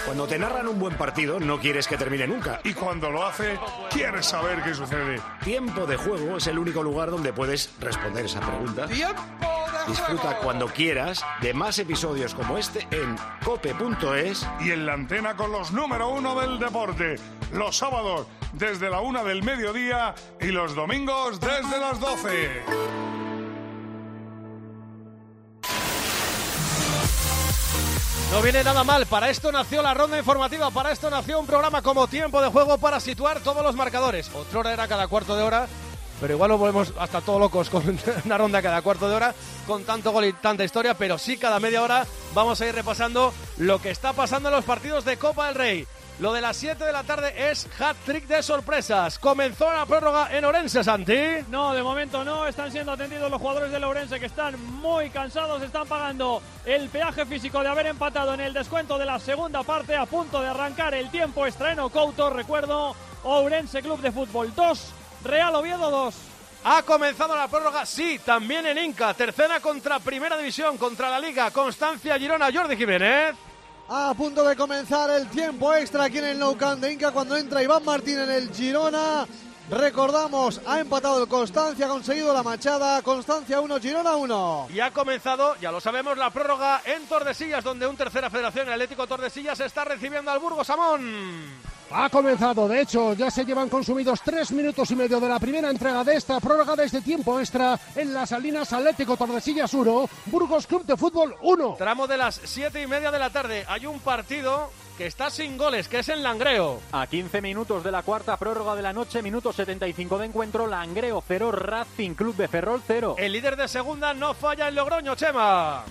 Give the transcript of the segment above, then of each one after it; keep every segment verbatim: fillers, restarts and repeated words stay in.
Cuando te narran un buen partido, no quieres que termine nunca. Y cuando lo hace, quieres saber qué sucede. Tiempo de Juego es el único lugar donde puedes responder esa pregunta. ¡Tiempo de Disfruta juego! cuando quieras de más episodios como este en cope punto es. Y en la antena con los número uno del deporte. Los sábados desde la una del mediodía y los domingos desde las doce. No viene nada mal, para esto nació la ronda informativa, para esto nació un programa como Tiempo de Juego para situar todos los marcadores. Otra hora era cada cuarto de hora, pero igual nos volvemos hasta todo locos con una ronda cada cuarto de hora, con tanto gol y tanta historia, pero sí cada media hora vamos a ir repasando lo que está pasando en los partidos de Copa del Rey. Lo de las siete de la tarde es hat-trick de sorpresas. Comenzó la prórroga en Ourense, Santi. No, de momento no. Están siendo atendidos los jugadores del Ourense, que están muy cansados. Están pagando el peaje físico de haber empatado en el descuento de la segunda parte. A punto de arrancar el tiempo extra en Ocouto. Recuerdo, Ourense Club de Fútbol dos, Real Oviedo dos. Ha comenzado la prórroga, sí, también en Inca. Tercera contra Primera División, contra la Liga. Constancia, Girona, Jordi Jiménez. A punto de comenzar el tiempo extra aquí en el Nou Camp de Inca cuando entra Iván Martín en el Girona. Recordamos, ha empatado el Constancia, ha conseguido la machada. Constancia uno, Girona uno. Y ha comenzado, ya lo sabemos, la prórroga en Tordesillas, donde un Tercera Federación, el Atlético Tordesillas, está recibiendo al Burgos Amón. Ha comenzado, de hecho, ya se llevan consumidos tres minutos y medio de la primera entrega de esta prórroga de este tiempo extra en las Salinas. Atlético Tordesillas uno, Burgos Club de Fútbol uno. Tramo de las siete y media de la tarde. Hay un partido que está sin goles, que es en Langreo. A quince minutos de la cuarta prórroga de la noche, minuto setenta y cinco de encuentro, Langreo cero, Racing Club de Ferrol cero. El líder de segunda no falla en Logroño, Chema.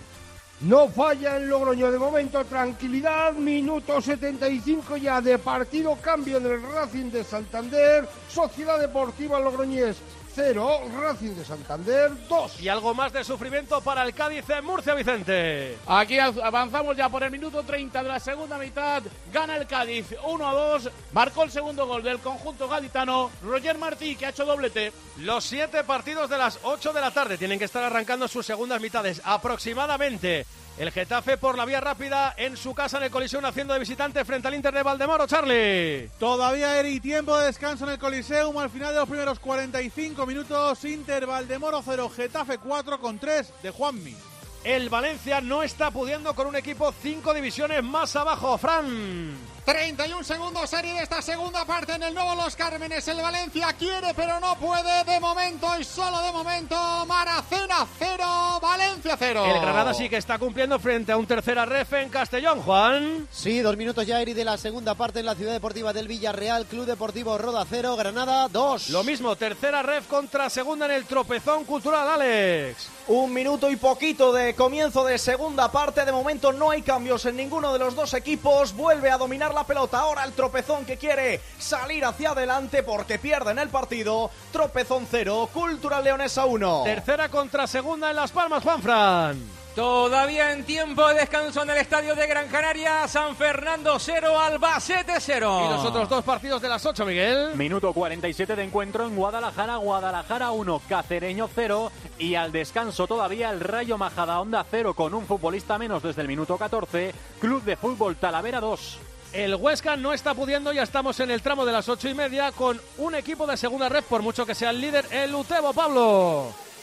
No falla en Logroño, de momento tranquilidad, minuto setenta y cinco ya de partido, cambio del Racing de Santander, Sociedad Deportiva Logroñés cero, Racing de Santander dos. Y algo más de sufrimiento para el Cádiz en Murcia, Vicente. Aquí avanzamos ya por el minuto treinta de la segunda mitad, gana el Cádiz uno a dos, marcó el segundo gol del conjunto gaditano, Roger Martí, que ha hecho doblete. Los siete partidos de las ocho de la tarde tienen que estar arrancando sus segundas mitades aproximadamente. El Getafe por la vía rápida en su casa en el Coliseum haciendo de visitante frente al Inter de Valdemoro, Charlie. Todavía hay tiempo de descanso en el Coliseum al final de los primeros cuarenta y cinco minutos. Inter Valdemoro cero, Getafe cuatro con tres de Juanmi. El Valencia no está pudiendo con un equipo cinco divisiones más abajo, Fran. treinta y un segundos serie de esta segunda parte en el nuevo Los Cármenes. El Valencia quiere pero no puede de momento y solo de momento. Maracena cero, Valencia cero. El Granada sí que está cumpliendo frente a un Tercera Ref en Castellón, Juan. Sí, dos minutos ya, Eri, de la segunda parte en la Ciudad Deportiva del Villarreal. Club Deportivo Roda cero, Granada dos. Lo mismo, Tercera Ref contra Segunda en el Tropezón Cultural, Alex. Un minuto y poquito de comienzo de segunda parte. De momento no hay cambios en ninguno de los dos equipos. Vuelve a dominar la pelota. Ahora el Tropezón, que quiere salir hacia adelante porque pierden el partido. Tropezón cero, Cultural Leonesa uno. Tercera contra Segunda en Las Palmas, Juanfran. Todavía en tiempo de descanso en el estadio de Gran Canaria. San Fernando cero, Albacete cero. Y los otros dos partidos de las ocho, Miguel. Minuto cuarenta y siete de encuentro en Guadalajara. Guadalajara uno, Cacereño cero. Y al descanso todavía el Rayo Majadahonda cero con un futbolista menos desde el minuto catorce. Club de Fútbol Talavera dos. El Huesca no está pudiendo, ya estamos en el tramo de las ocho y media con un equipo de segunda red, por mucho que sea el líder, el Utebo, Pablo.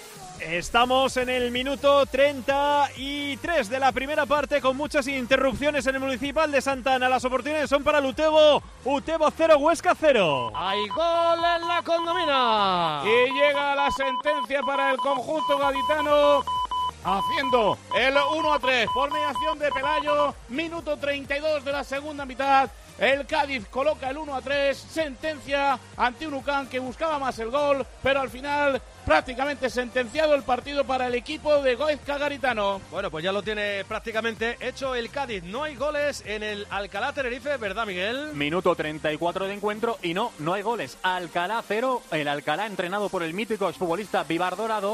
Estamos en el minuto treinta y tres de la primera parte con muchas interrupciones en el Municipal de Santa Ana. Las oportunidades son para el Utebo. Utebo cero, Huesca cero. Hay gol en la Condomina. Y llega la sentencia para el conjunto gaditano, haciendo el uno a tres por mediación de Pelayo. Minuto treinta y dos de la segunda mitad. El Cádiz coloca el uno a tres, sentencia ante un U C A M que buscaba más el gol, pero al final prácticamente sentenciado el partido para el equipo de Goizka Garitano. Bueno, pues ya lo tiene prácticamente hecho el Cádiz. No hay goles en el Alcalá Tenerife, ¿verdad, Miguel? Minuto treinta y cuatro de encuentro y no, no hay goles. Alcalá cero, el Alcalá entrenado por el mítico exfutbolista Vivar Dorado,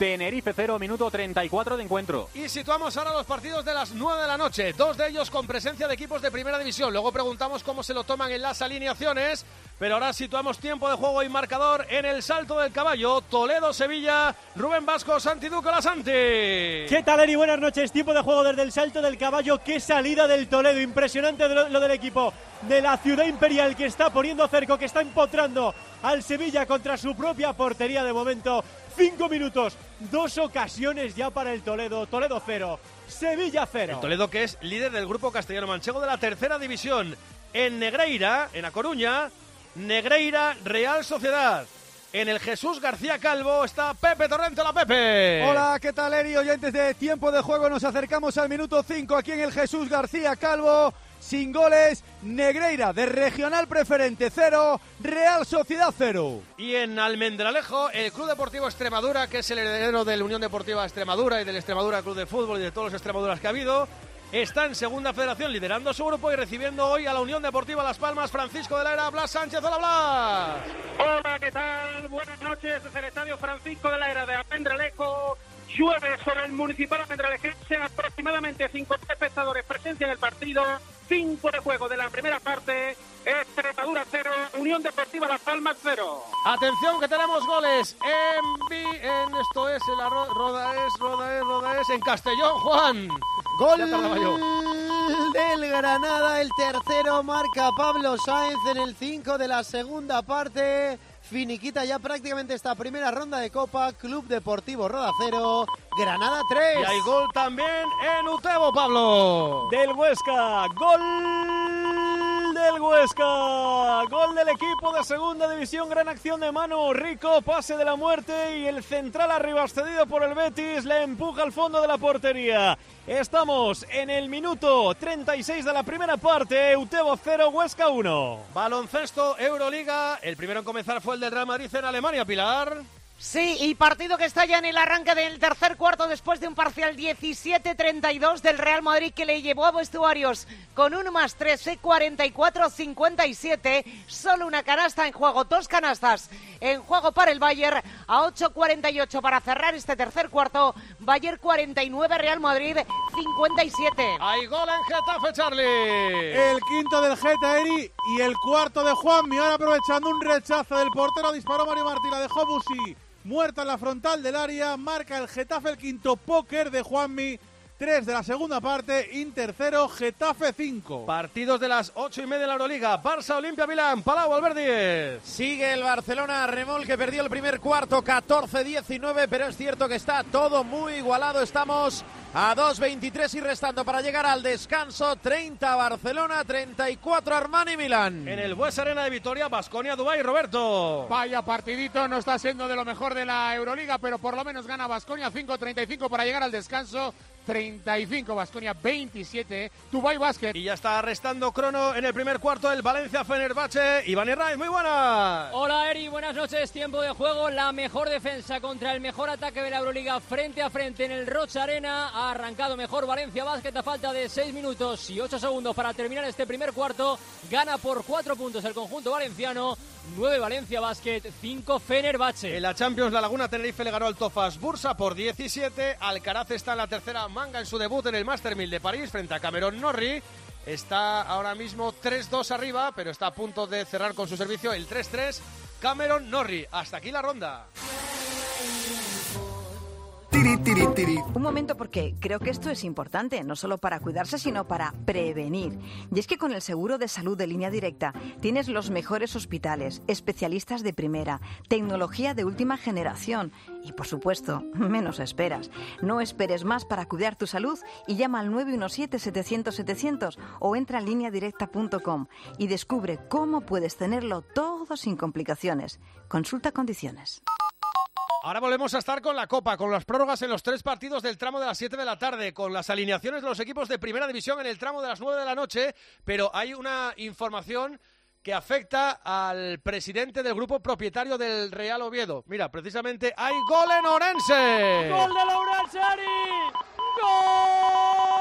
Tenerife cero, minuto treinta y cuatro de encuentro. Y situamos ahora los partidos de las nueve de la noche, dos de ellos con presencia de equipos de primera división. Luego preguntamos cómo se lo toman en las alineaciones, pero ahora situamos tiempo de juego y marcador en el Salto del Caballo, Toledo-Sevilla. Rubén Vasco, Santi Duco, la Santi. ¿Qué tal, Eri? Buenas noches. Tiempo de juego desde el Salto del Caballo. Qué salida del Toledo. Impresionante lo, lo del equipo de la Ciudad Imperial, que está poniendo cerco, que está empotrando al Sevilla contra su propia portería de momento. Cinco minutos, dos ocasiones ya para el Toledo. Toledo cero, Sevilla cero. El Toledo, que es líder del grupo castellano-manchego de la tercera división. En Negreira, en A Coruña, Negreira, Real Sociedad. En el Jesús García Calvo está Pepe Torrente. ¡Hola, Pepe! Hola, ¿qué tal, Eri? Oyentes de Tiempo de Juego, nos acercamos al minuto cinco aquí en el Jesús García Calvo. Sin goles, Negreira de Regional Preferente cero, Real Sociedad cero. Y en Almendralejo, el Club Deportivo Extremadura, que es el heredero del Unión Deportiva Extremadura y del Extremadura Club de Fútbol y de todos los Extremaduras que ha habido, está en segunda federación liderando su grupo y recibiendo hoy a la Unión Deportiva Las Palmas. Francisco de la Era, Blas Sánchez. ¡Hola, Blas! Hola, ¿qué tal? Buenas noches desde el Estadio Francisco de la Era de Almendralejo. Llueve sobre el Municipal Almendralejense, aproximadamente cinco mil espectadores presencia en el partido. Cinco de juego de la primera parte. Extremadura cero, Unión Deportiva Las Palmas cero. Atención, que tenemos goles en, vi, en esto es el arro, Roda es, Roda es, Roda es, en Castellón, Juan. Gol del Granada, el tercero marca Pablo Sáenz en el cinco de la segunda parte. Finiquita ya prácticamente esta primera ronda de Copa. Club Deportivo Roda cero, Granada tres. Y hay gol también en Utebo, Pablo. Del Huesca, gol del Huesca. Gol del equipo de segunda división, gran acción de Manu Rico, pase de la muerte y el central arriba cedido por el Betis le empuja al fondo de la portería. Estamos en el minuto treinta y seis de la primera parte. Utebo cero, Huesca uno. Baloncesto, Euroliga. El primero en comenzar fue el del Real Madrid en Alemania, Pilar. Sí, y partido que está ya en el arranque del tercer cuarto después de un parcial diecisiete treinta y dos del Real Madrid que le llevó a vestuarios con un más tres, cuarenta y cuatro cincuenta y siete. Solo una canasta en juego, dos canastas en juego para el Bayern a ocho cuarenta y ocho para cerrar este tercer cuarto. Bayern cuarenta y nueve, Real Madrid cincuenta y siete. Hay gol en Getafe, Charlie. El quinto del Geta, Eri, y el cuarto de Juanmi. Ahora aprovechando un rechazo del portero, disparó Mario Martí, la dejó Busi muerta en la frontal del área. Marca el Getafe el quinto, póker de Juanmi. tres de la segunda parte, Inter cero, Getafe cinco. Partidos de las ocho y media en la Euroliga. Barça, Olimpia, Milán, Palau, Alberdi. Sigue el Barcelona, remol que perdió el primer cuarto, catorce diecinueve, pero es cierto que está todo muy igualado. Estamos a dos veintitrés y restando para llegar al descanso. Treinta Barcelona, treinta y cuatro Armani Milán. En el Bues Arena de Vitoria, Baskonia, Dubái, Roberto. Vaya partidito, no está siendo de lo mejor de la Euroliga, pero por lo menos gana Baskonia cinco treinta y cinco para llegar al descanso. treinta y cinco Baskonia, veintisiete Dubái Basket. Y ya está restando crono en el primer cuarto el Valencia Fenerbahce. Iván Irraiz, muy buenas. Hola, Eri, buenas noches. Tiempo de juego, la mejor defensa contra el mejor ataque de la Euroliga frente a frente en el Rocha Arena. Ha arrancado mejor Valencia Basket a falta de seis minutos y ocho segundos para terminar este primer cuarto. Gana por cuatro puntos el conjunto valenciano. nueve Valencia Basket, cinco Fenerbahce. En la Champions, la Laguna Tenerife le ganó al Tofas Bursa por diecisiete. Alcaraz está en la tercera manga en su debut en el Master mil de París frente a Cameron Norrie. Está ahora mismo tres dos arriba, pero está a punto de cerrar con su servicio el tres tres. Cameron Norrie. Hasta aquí la ronda. Tiri, tiri, tiri. Un momento, porque creo que esto es importante, no solo para cuidarse, sino para prevenir. Y es que con el seguro de salud de Línea Directa tienes los mejores hospitales, especialistas de primera, tecnología de última generación y, por supuesto, menos esperas. No esperes más para cuidar tu salud y llama al nueve uno siete, setecientos, setecientos o entra a línea directa punto com y descubre cómo puedes tenerlo todo sin complicaciones. Consulta condiciones. Ahora volvemos a estar con la Copa, con las prórrogas en los tres partidos del tramo de las siete de la tarde, con las alineaciones de los equipos de Primera División en el tramo de las nueve de la noche, pero hay una información que afecta al presidente del grupo propietario del Real Oviedo. Mira, precisamente hay gol en Ourense. ¡Gol de Ourense, Ari! ¡Gol!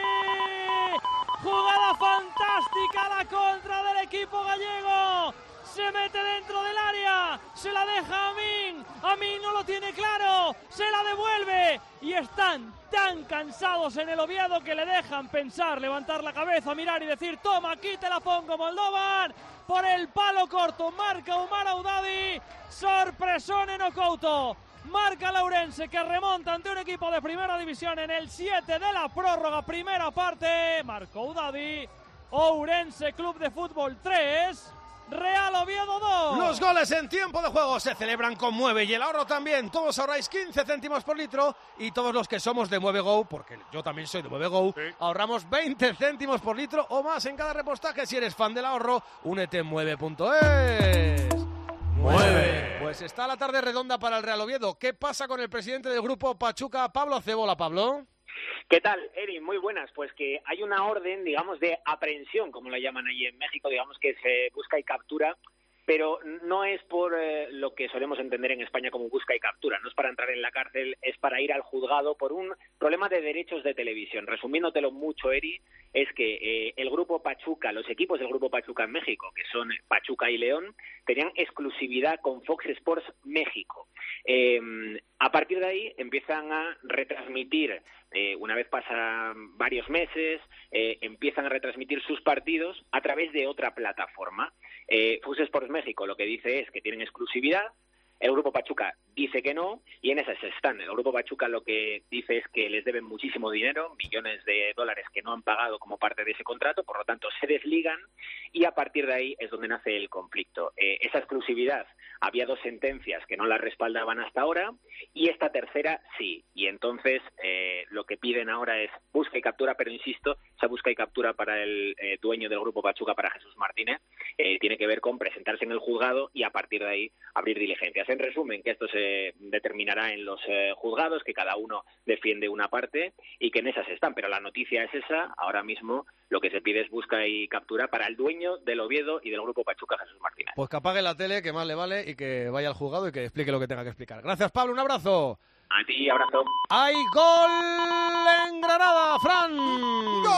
Jugada fantástica, la contra del equipo gallego. se mete dentro del área, se la deja a Amin, Amin no lo tiene claro, se la devuelve y están tan cansados en el Oviedo que le dejan pensar, levantar la cabeza, mirar y decir: toma, aquí te la pongo, Moldovan. Por el palo corto marca Umar Audadi, sorpresón en Ocouto. Marca Lourense, que remonta ante un equipo de primera división en el siete de la prórroga, primera parte. Marcó Audadi. Ourense Club de Fútbol tres, Real Oviedo dos. Los goles en tiempo de juego se celebran con Mueve y el ahorro también. Todos ahorráis quince céntimos por litro y todos los que somos de Mueve Go, porque yo también soy de Mueve Go, sí, ahorramos veinte céntimos por litro o más en cada repostaje. Si eres fan del ahorro, únete en mueve punto es. Mueve. Pues está la tarde redonda para el Real Oviedo. ¿Qué pasa con el presidente del grupo Pachuca, Pablo Cebola? Pablo. ¿Qué tal, Eri? Muy buenas. Pues que hay una orden, digamos, de aprehensión, como la llaman allí en México, digamos que se busca y captura, pero no es por eh, lo que solemos entender en España como busca y captura, no es para entrar en la cárcel, es para ir al juzgado por un problema de derechos de televisión. Resumiéndotelo mucho, Eri, es que eh, el grupo Pachuca, los equipos del grupo Pachuca en México, que son Pachuca y León, tenían exclusividad con Fox Sports México. Eh, a partir de ahí empiezan a retransmitir, eh, una vez pasan varios meses, eh, empiezan a retransmitir sus partidos a través de otra plataforma. Eh, Fox Sports México lo que dice es que tienen exclusividad, el grupo Pachuca dice que no, y en esas están. El grupo Pachuca lo que dice es que les deben muchísimo dinero, millones de dólares que no han pagado como parte de ese contrato, por lo tanto se desligan, y a partir de ahí es donde nace el conflicto. Eh, esa exclusividad, había dos sentencias que no la respaldaban hasta ahora, y esta tercera sí, y entonces eh, lo que piden ahora es busca y captura, pero insisto, esa busca y captura para el eh, dueño del grupo Pachuca, para Jesús Martínez, eh, tiene que ver con presentarse en el juzgado y a partir de ahí abrir diligencias. En resumen, que esto se determinará en los eh, juzgados, que cada uno defiende una parte y que en esas están, pero la noticia es esa. Ahora mismo lo que se pide es busca y captura para el dueño del Oviedo y del grupo Pachuca, Jesús Martínez. Pues que apague la tele, que más le vale, y que vaya al juzgado y que explique lo que tenga que explicar. Gracias, Pablo, un abrazo. A ti, abrazo. ¡Hay gol en Granada, Fran! ¡Gol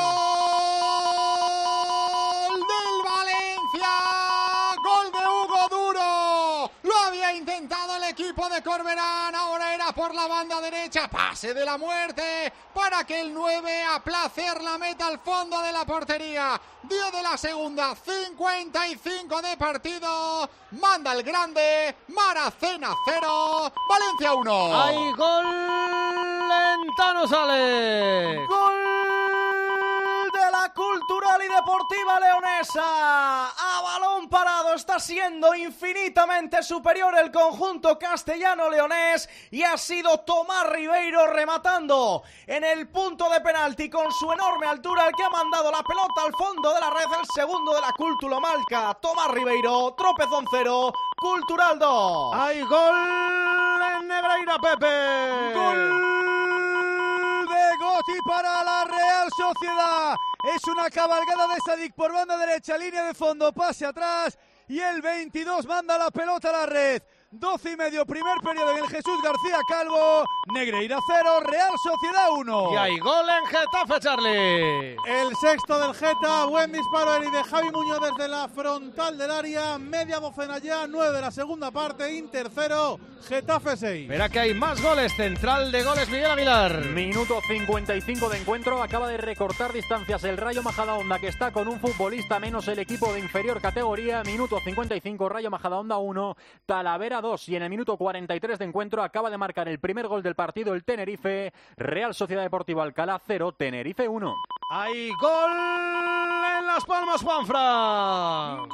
del Valencia! ¡Gol de Hugo Duro! Lo había intentado el equipo de Corberán, ahora era por la banda derecha, pase de la muerte para que el nueve a placer la meta al fondo de la portería. Dio de la segunda, cincuenta y cinco de partido, manda el grande, Maracena cero, Valencia uno. ¡Hay gol en Tano Sale! ¡Gol de la Cultural y Deportiva Leonesa! A balón parado está siendo infinitamente superior el conjunto castellano-leonés y ha sido Tomás Ribeiro rematando en el punto de penalti con su enorme altura, el que ha mandado la pelota al fondo de la red, el segundo de la Cultural marca Tomás Ribeiro, tropezón cero, Cultural dos. ¡Hay gol en Negreira, Pepe! ¡Gol de Goti para la Real Sociedad! Es una cabalgada de Sadik por banda derecha, línea de fondo, pase atrás y el veintidós manda la pelota a la red. doce y medio, primer periodo en el Jesús García Calvo. Negreira cero, Real Sociedad uno. Y hay gol en Getafe, Charlie. El sexto del Geta, buen disparo Eri de Javi Muñoz desde la frontal del área, media docena ya, nueve de la segunda parte, Inter cero, Getafe seis. Verá que hay más goles, central de goles Miguel Aguilar. Minuto cincuenta y cinco de encuentro, acaba de recortar distancias el Rayo Majadahonda, que está con un futbolista menos el equipo de inferior categoría. Minuto cincuenta y cinco, Rayo Majadahonda uno, Talavera dos, y en el minuto cuarenta y tres de encuentro acaba de marcar el primer gol del partido el Tenerife. Real Sociedad Deportiva Alcalá cero, Tenerife uno. Hay gol en Las Palmas, Juanfran.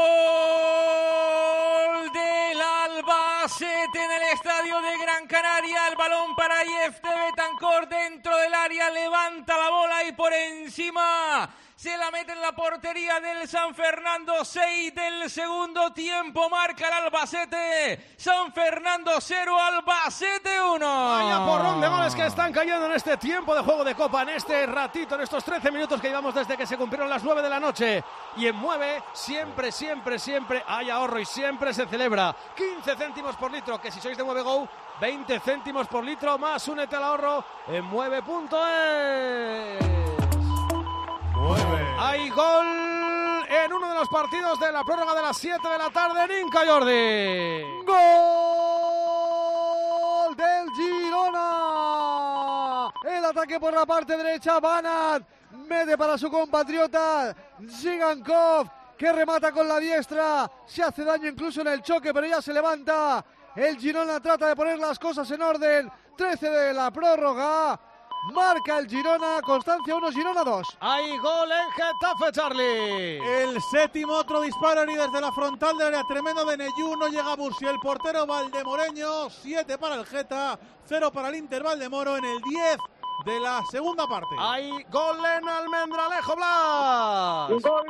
Gol del Albacete en el estadio de Gran Canaria. El balón para Jeff de Betancourt dentro del área, levanta la bola y por encima se la mete en la portería del San Fernando. Seis del segundo tiempo, marca el Albacete. San Fernando cero, Albacete uno. Vaya porrón de goles que están cayendo en este tiempo de juego de Copa, en este ratito, en estos trece minutos que llevamos desde que se cumplieron las nueve de la noche. Y en Mueve siempre, siempre, siempre hay ahorro y siempre se celebra. quince céntimos por litro, que si sois de Mueve Go, veinte céntimos por litro más, únete al ahorro en mueve punto es. Hay gol en uno de los los partidos de la prórroga de las siete de la tarde en Inca, Jordi. ¡Gol del Girona! El ataque por la parte derecha, Banat mete para su compatriota Zigankov, que remata con la diestra, se hace daño incluso en el choque, pero ya se levanta. El Girona trata de poner las cosas en orden. trece de la prórroga. Marca el Girona, Constancia uno, Girona dos. Hay gol en Getafe, Charlie. El séptimo, otro disparo y desde la frontal de área, tremendo de Neyú, no llega Bursi, el portero valdemoreño. Siete para el Geta, cero para el Inter Valdemoro en el diez de la segunda parte. Hay gol en Almendralejo, Blas. Gol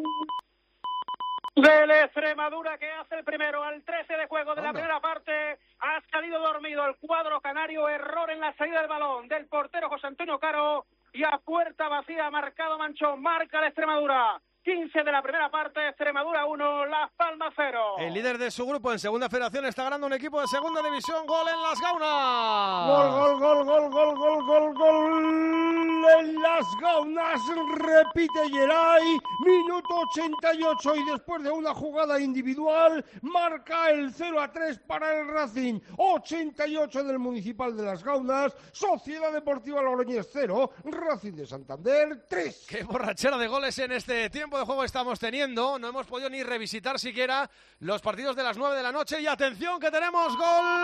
del Extremadura, que hace el primero al trece de juego de la primera parte. Ha salido dormido el cuadro canario, error en la salida del balón del portero José Antonio Caro, y a puerta vacía marcado Manchón, marca el Extremadura. quince de la primera parte, Extremadura uno, Las Palmas cero. El líder de su grupo en segunda federación está ganando un equipo de segunda división. Gol en Las Gaunas. Gol, gol, gol, gol, gol, gol, gol, gol en Las Gaunas. Repite Geray, minuto ochenta y ocho, y después de una jugada individual marca el cero a tres para el Racing. ochenta y ocho del Municipal de Las Gaunas, Sociedad Deportiva Logroñés cero, Racing de Santander tres. Qué borrachera de goles en este tiempo de juego estamos teniendo. No hemos podido ni revisitar siquiera los partidos de las nueve de la noche. Y atención, que tenemos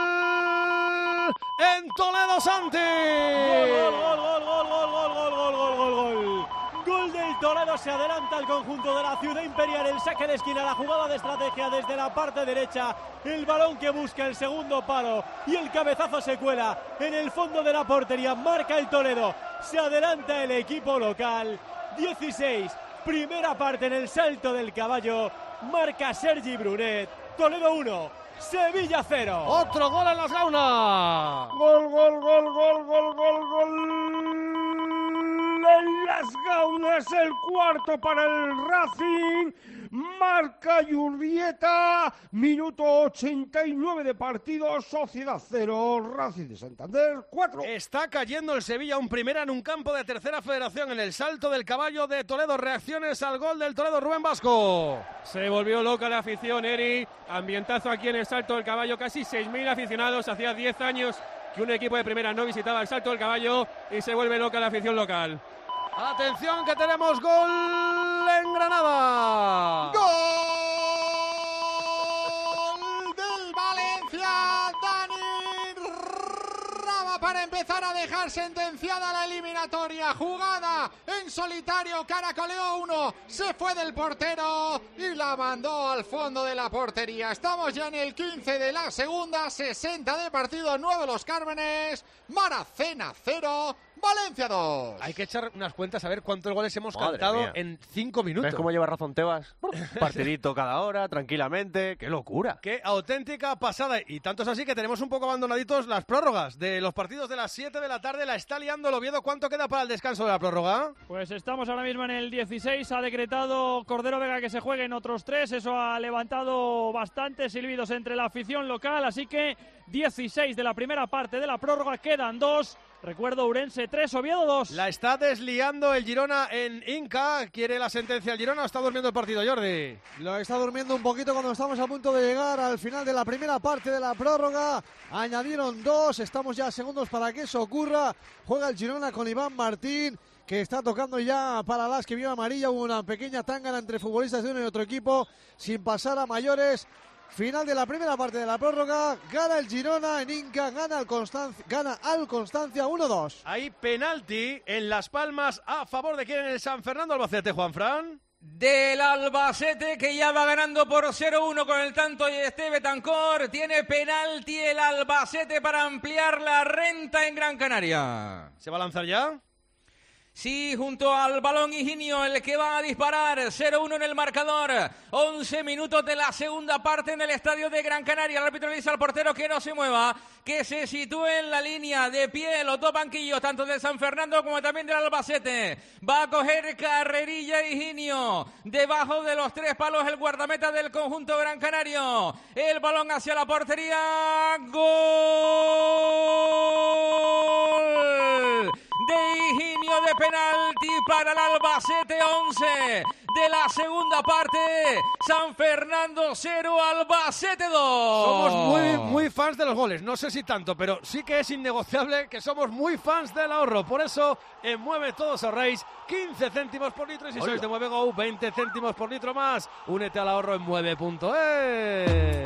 gol en Toledo, Santi. Gol, gol, gol, gol, gol, gol, gol, gol, gol, gol, gol. Gol del Toledo, se adelanta el conjunto de la Ciudad Imperial, el saque de esquina, la jugada de estrategia desde la parte derecha, el balón que busca el segundo palo y el cabezazo se cuela en el fondo de la portería, marca el Toledo, se adelanta el equipo local, dieciséis, primera parte en el salto del caballo, marca Sergi Brunet, Toledo uno, Sevilla cero. Otro gol en Las Gaunas. Gol, gol, gol, gol, gol, gol, gol en Las Gaunas, el cuarto para el Racing, marca Yurrieta, minuto ochenta y nueve de partido, Sociedad cero, Racing de Santander cuatro. Está cayendo el Sevilla, un primera en un campo de tercera federación, en el salto del caballo de Toledo. Reacciones al gol del Toledo, Rubén Vasco. Se volvió loca la afición, Eri, ambientazo aquí en el salto del caballo, casi seis mil aficionados, hacía diez años que un equipo de primera no visitaba el salto del caballo y se vuelve loca la afición local. Atención, que tenemos gol en Granada. ¡Gol del Valencia! Dani Rama para empezar a dejar sentenciada la eliminatoria. Jugada en solitario, caracoleó uno, se fue del portero y la mandó al fondo de la portería. Estamos ya en el quince de la segunda, sesenta de partido, nueve Los Cármenes, Maracena cero, Valencia dos. Hay que echar unas cuentas a ver cuántos goles hemos Madre cantado mía. en cinco minutos. ¿Ves cómo lleva razón Tebas? Partidito cada hora, tranquilamente. ¡Qué locura! ¡Qué auténtica pasada! Y tanto es así que tenemos un poco abandonaditos las prórrogas de los partidos de las siete de la tarde. La está liando el Oviedo. ¿Cuánto queda para el descanso de la prórroga? Pues estamos ahora mismo en el dieciséis. Ha decretado Cordero Vega que se jueguen otros tres. Eso ha levantado bastantes silbidos entre la afición local. Así que dieciséis de la primera parte de la prórroga. Quedan dos. Recuerdo, Ourense tres, Oviedo dos. La está desliando el Girona en Inca. ¿Quiere la sentencia el Girona o está durmiendo el partido, Jordi? Lo está durmiendo un poquito cuando estamos a punto de llegar al final de la primera parte de la prórroga. Añadieron dos, estamos ya segundos para que eso ocurra. Juega el Girona con Iván Martín, que está tocando ya para las que vio amarilla. Hubo una pequeña tángana entre futbolistas de uno y otro equipo, sin pasar a mayores. Final de la primera parte de la prórroga, gana el Girona en Inca, gana al Constancia, gana al Constancia uno dos. Hay penalti en Las Palmas a favor de quién en el San Fernando Albacete, Juanfran. Del Albacete, que ya va ganando por cero uno con el tanto de Esteve Tancor. Tiene penalti el Albacete para ampliar la renta en Gran Canaria. ¿Se va a lanzar ya? Sí, junto al balón Higinio, el que va a disparar. Cero uno en el marcador. once minutos de la segunda parte en el estadio de Gran Canaria. El árbitro le dice al portero que no se mueva, que se sitúe en la línea de pie. Los dos banquillos, tanto de San Fernando como también del Albacete. Va a coger carrerilla Higinio. Debajo de los tres palos el guardameta del conjunto gran canario. El balón hacia la portería. ¡Gol! De Higinio de penalti para el Albacete, once de la segunda parte. San Fernando cero, Albacete dos. Somos muy, muy fans de los goles. No sé si tanto, pero sí que es innegociable que somos muy fans del ahorro. Por eso, en Mueve Todos ahorréis quince céntimos por litro. Y si Hola. sois de Mueve Go, veinte céntimos por litro más. Únete al ahorro en mueve punto es.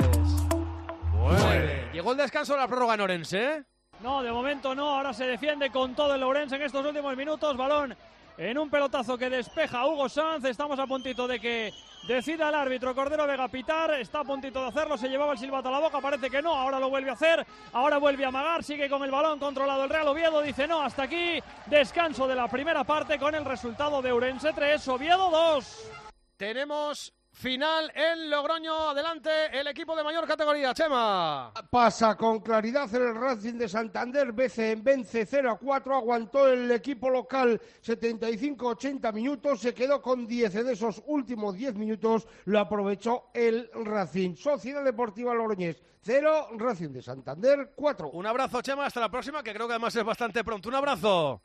Mueve. Llegó el descanso de la prórroga en Orense, ¿eh? No, de momento no. Ahora se defiende con todo el Ourense en estos últimos minutos. Balón en un pelotazo que despeja Hugo Sanz. Estamos a puntito de que decida el árbitro Cordero Vega pitar. Está a puntito de hacerlo. Se llevaba el silbato a la boca. Parece que no. Ahora lo vuelve a hacer. Ahora vuelve a amagar. Sigue con el balón controlado el Real Oviedo. Dice no, hasta aquí. Descanso de la primera parte con el resultado de Ourense tres, Oviedo dos. Tenemos final en Logroño. Adelante el equipo de mayor categoría, Chema. Pasa con claridad el Racing de Santander, vence, vence cero a cuatro, aguantó el equipo local setenta y cinco a ochenta minutos, se quedó con diez de esos últimos diez minutos, lo aprovechó el Racing. Sociedad Deportiva Logroñés cero, Racing de Santander cuatro. Un abrazo, Chema, hasta la próxima, que creo que además es bastante pronto. Un abrazo.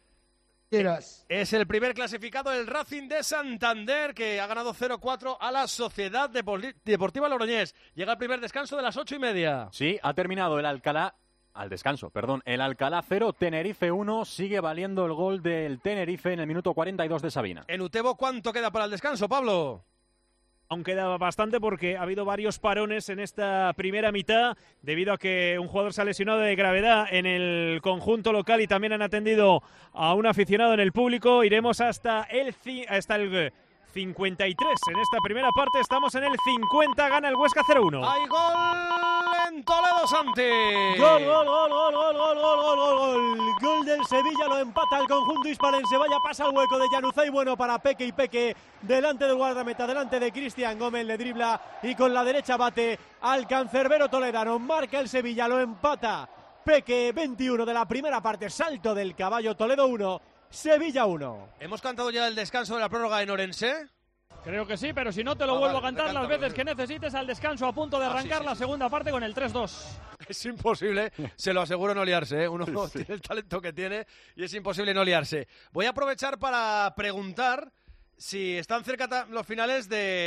Eras. Es el primer clasificado el Racing de Santander, que ha ganado cero cuatro a la Sociedad Deportiva Logroñés. Llega el primer descanso de las ocho y media. Sí, ha terminado el Alcalá, al descanso, perdón, el Alcalá cero, Tenerife uno, sigue valiendo el gol del Tenerife en el minuto cuarenta y dos de Sabina. En Utebo, ¿cuánto queda para el descanso, Pablo? Aún queda bastante porque ha habido varios parones en esta primera mitad debido a que un jugador se ha lesionado de gravedad en el conjunto local y también han atendido a un aficionado en el público. Iremos hasta el, hasta el cincuenta y tres. En esta primera parte estamos en el cincuenta, gana el Huesca cero uno. ¡Hay gol en Toledo, Santi! Gol, gol, gol, gol, gol, gol, gol, gol, gol, gol. Gol del Sevilla, lo empata el conjunto hispalense. Vaya, pasa el hueco de Januzaj, bueno para Peque y Peque. Delante del guardameta, delante de Cristian Gómez, le dribla y con la derecha bate al cancerbero toledano. Marca el Sevilla, lo empata Peque, veintiuno de la primera parte. Salto del caballo, Toledo uno, Sevilla uno. ¿Hemos cantado ya el descanso de la prórroga en Orense? Creo que sí, pero si no te lo Ah, vuelvo vale, a cantar las recántalo, veces que necesites al descanso a punto de Ah, sí, arrancar sí, la sí. segunda parte con el tres dos. Es imposible, se lo aseguro, no liarse, ¿eh? Uno Sí. tiene el talento que tiene y es imposible no liarse. Voy a aprovechar para preguntar si están cerca ta- los finales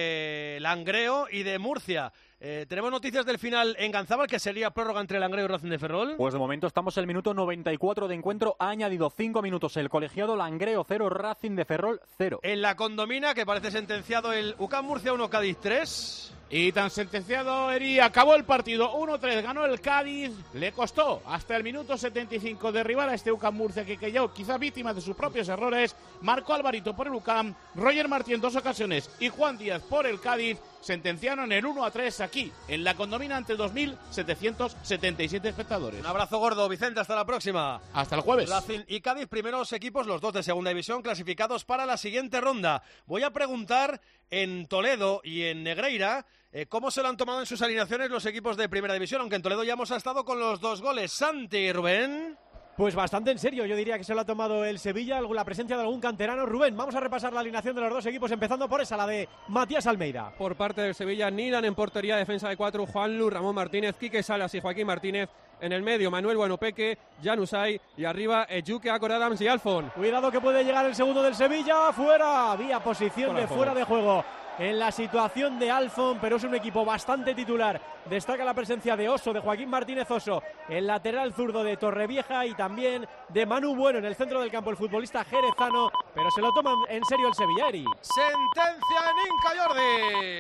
de Langreo y de Murcia. Eh, ¿Tenemos noticias del final en Ganzábal, que sería prórroga entre Langreo y Racing de Ferrol? Pues de momento estamos en el minuto noventa y cuatro de encuentro, ha añadido cinco minutos el colegiado Langreo cero, Racing de Ferrol cero. En la Condomina, que parece sentenciado el U C A M Murcia uno, Cádiz tres. Y tan sentenciado, Eri, acabó el partido uno tres, ganó el Cádiz, le costó hasta el minuto setenta y cinco derribar a este U C A M Murcia que cayó quizá víctima de sus propios errores. Marcó Alvarito por el U C A M, Roger Martí en dos ocasiones y Juan Díaz por el Cádiz. Sentenciaron el uno a tres aquí, en la Condomina, ante dos mil setecientos setenta y siete espectadores. Un abrazo gordo, Vicente, hasta la próxima. Hasta el jueves. Racing y Cádiz, primeros equipos, los dos de segunda división, clasificados para la siguiente ronda. Voy a preguntar en Toledo y en Negreira eh, cómo se lo han tomado en sus alineaciones los equipos de primera división, aunque en Toledo ya hemos estado con los dos goles. Santi y Rubén. Pues bastante en serio, yo diría que se lo ha tomado el Sevilla, la presencia de algún canterano. Rubén, vamos a repasar la alineación de los dos equipos, empezando por esa, la de Matías Almeida. Por parte del Sevilla, Nilan en portería, defensa de cuatro, Juanlu, Ramón Martínez, Quique Salas y Joaquín Martínez. En el medio, Manuel Buenopeque, Januzaj y arriba, Ejuke, Acor Adams y Alfon. Cuidado que puede llegar el segundo del Sevilla, fuera, había posición Fuera de de fuera juego. de juego en la situación de Alfon, pero es un equipo bastante titular. Destaca la presencia de Oso, de Joaquín Martínez Oso, el lateral zurdo de Torrevieja y también de Manu Bueno en el centro del campo, el futbolista jerezano, pero se lo toman en serio el Sevilla, Eri. Sentencia en Inca, Jordi.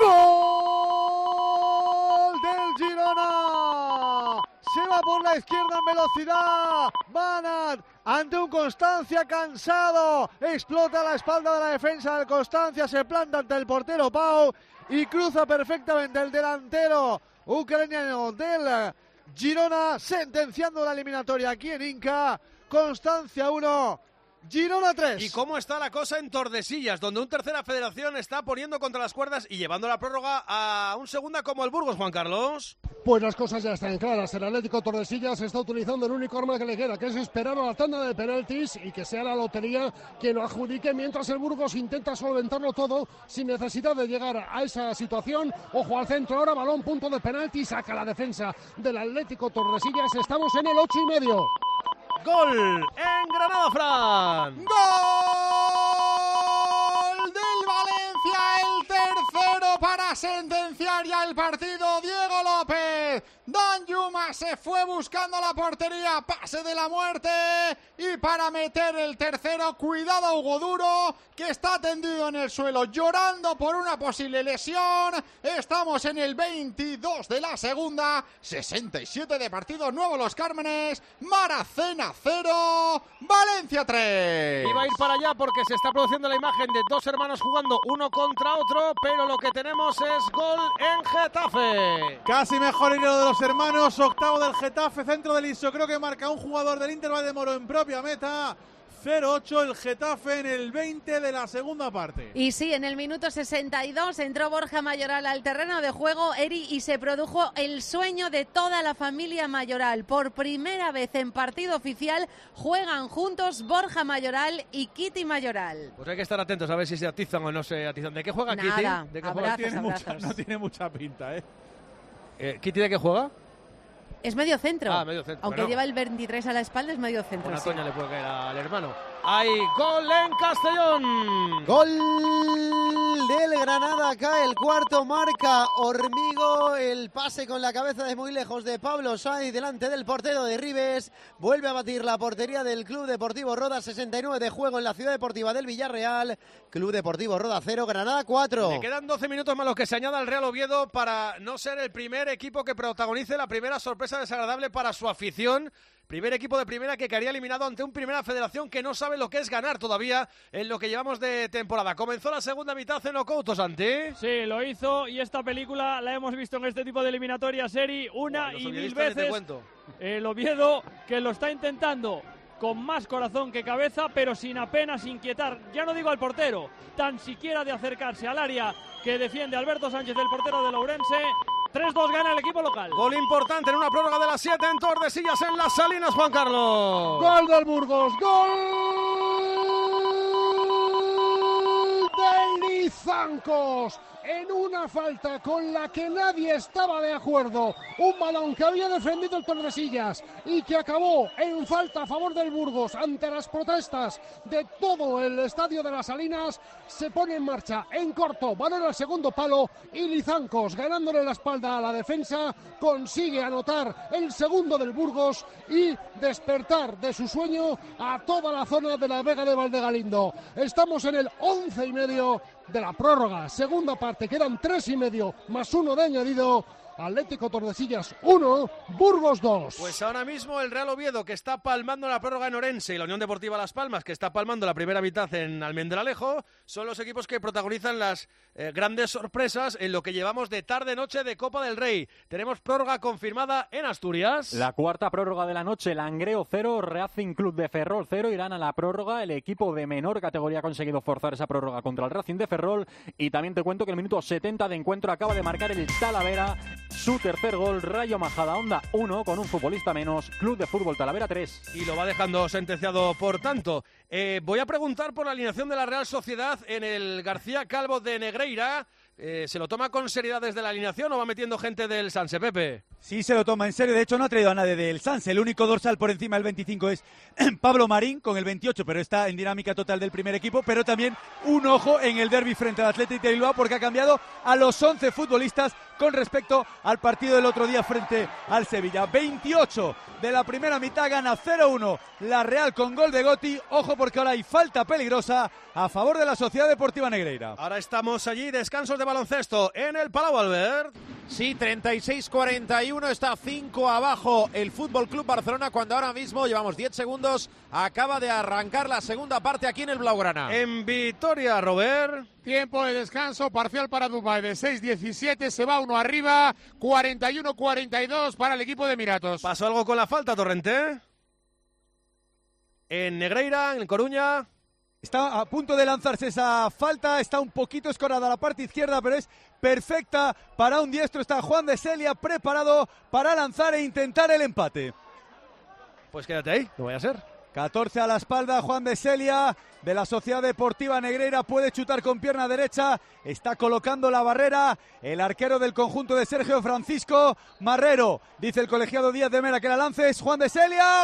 ¡Gol del Girona! Se va por la izquierda en velocidad. Banat ante un Constancia cansado. Explota la espalda de la defensa del Constancia. Se planta ante el portero Pau y cruza perfectamente el delantero ucraniano del Girona, sentenciando la eliminatoria aquí en Inca. Constancia uno, Girona tres. ¿Y cómo está la cosa en Tordesillas, donde un tercera federación está poniendo contra las cuerdas y llevando la prórroga a un segunda como el Burgos, Juan Carlos? Pues las cosas ya están claras. El Atlético Tordesillas está utilizando el único arma que le queda, que es esperar a la tanda de penaltis y que sea la lotería quien lo adjudique, mientras el Burgos intenta solventarlo todo sin necesidad de llegar a esa situación. Ojo al centro ahora, balón, punto de penalti, saca la defensa del Atlético Tordesillas. Estamos en el ocho y medio. Gol en Granada, Fran. ¡Gol del Valencia! El tercero para sentenciar ya el partido. Diego López. Danjuma se fue buscando la portería. Pase de la muerte. Y para meter el tercero, cuidado Hugo Duro, que está tendido en el suelo llorando por una posible lesión. Estamos en el veintidós de la segunda. sesenta y siete de partido. Nuevo Los Cármenes. Maracena cero. Valencia tres. Iba a ir para allá porque se está produciendo la imagen de dos hermanos jugando uno contra otro, pero lo que tenemos es gol en Getafe. Casi mejor hilo de los hermanos, octavo del Getafe, centro del Iso, creo que marca un jugador del Inter Valdemoro en propia meta. cero ocho el Getafe en el veinte de la segunda parte. Y sí, en el minuto sesenta y dos entró Borja Mayoral al terreno de juego, Eri, y se produjo el sueño de toda la familia Mayoral. Por primera vez en partido oficial juegan juntos Borja Mayoral y Kitty Mayoral. Pues hay que estar atentos a ver si se atizan o no se atizan. ¿De qué juega Nada, Kitty? ¿De qué abrazos, juega? Tiene abrazos. mucha, no tiene mucha pinta, ¿eh? eh ¿Kitty de qué juega? Es medio centro. Ah, medio centro. Aunque Bueno. lleva el veintitrés a la espalda, es medio centro. Una Sí. toña le puede caer al hermano. ¡Hay gol en Castellón! Gol del Granada, cae el cuarto, marca Hormigo, el pase con la cabeza de muy lejos de Pablo Saiz delante del portero de Ribes, vuelve a batir la portería del Club Deportivo Roda, sesenta y nueve de juego en la Ciudad Deportiva del Villarreal, Club Deportivo Roda cero, Granada cuatro. Le quedan doce minutos más los que se añada al Real Oviedo para no ser el primer equipo que protagonice la primera sorpresa desagradable para su afición. Primer equipo de primera que quedaría eliminado ante un Primera Federación que no sabe lo que es ganar todavía en lo que llevamos de temporada. Comenzó la segunda mitad en Ocouto, Santi. Sí, lo hizo y esta película la hemos visto en este tipo de eliminatorias, Eri, una Bueno, los y mil ovielistas ni te veces. cuento. El Oviedo que lo está intentando con más corazón que cabeza, pero sin apenas inquietar, ya no digo al portero, tan siquiera de acercarse al área que defiende Alberto Sánchez, el portero de Ourense. tres dos gana el equipo local. Gol importante en una prórroga de las siete en Tordesillas, en Las Salinas, Juan Carlos. Gol del Burgos, gol de Lizancos. En una falta con la que nadie estaba de acuerdo, un balón que había defendido el Tordesillas y que acabó en falta a favor del Burgos ante las protestas de todo el estadio de Las Salinas, se pone en marcha en corto, balón al segundo palo y Lizancos, ganándole la espalda a la defensa, consigue anotar el segundo del Burgos y despertar de su sueño a toda la zona de la Vega de Valdegalindo. Estamos en el once y medio de la prórroga, segunda parte, quedan tres y medio más uno de añadido. Atlético Tordesillas uno, Burgos dos. Pues ahora mismo el Real Oviedo, que está palmando la prórroga en Orense, y la Unión Deportiva Las Palmas, que está palmando la primera mitad en Almendralejo, son los equipos que protagonizan las eh, grandes sorpresas en lo que llevamos de tarde-noche de Copa del Rey. Tenemos prórroga confirmada en Asturias. La cuarta prórroga de la noche, Langreo cero, Racing Club de Ferrol cero, irán a la prórroga. El equipo de menor categoría ha conseguido forzar esa prórroga contra el Racing de Ferrol. Y también te cuento que el minuto setenta de encuentro acaba de marcar el Talavera su tercer gol, Rayo Majadahonda uno, con un futbolista menos, Club de Fútbol Talavera tres. Y lo va dejando sentenciado por tanto. Eh, voy a preguntar por la alineación de la Real Sociedad en el García Calvo de Negreira. Eh, ¿Se lo toma con seriedad desde la alineación o va metiendo gente del Sanse, Pepe? Sí, se lo toma en serio. De hecho, no ha traído a nadie del Sanse. El único dorsal por encima del veinticinco es Pablo Marín con el veintiocho, pero está en dinámica total del primer equipo. Pero también un ojo en el derbi frente al Athletic de Bilbao, porque ha cambiado a los once futbolistas con respecto al partido del otro día frente al Sevilla. veintiocho de la primera mitad, gana cero uno la Real con gol de Gotti. Ojo, porque ahora hay falta peligrosa a favor de la Sociedad Deportiva Negreira. Ahora estamos allí, descansos de baloncesto en el Palau Albert. Sí, treinta y seis cuarenta y uno, está cinco abajo el Fútbol Club Barcelona, cuando ahora mismo llevamos diez segundos, acaba de arrancar la segunda parte aquí en el Blaugrana. En Vitoria, Robert. Tiempo de descanso, parcial para Dubái de seis diecisiete, se va uno arriba, cuarenta y uno cuarenta y dos para el equipo de Emiratos. ¿Pasó algo con la falta, Torrente? En Negreira, en Coruña. Está a punto de lanzarse esa falta, está un poquito escorada a la parte izquierda, pero es perfecta para un diestro. Está Juan de Celia preparado para lanzar e intentar el empate. Pues quédate ahí, no vaya a ser. catorce a la espalda, Juan de Celia de la Sociedad Deportiva Negreira, puede chutar con pierna derecha, está colocando la barrera el arquero del conjunto de Sergio Francisco Marrero, dice el colegiado Díaz de Mera que la lance es Juan de Celia,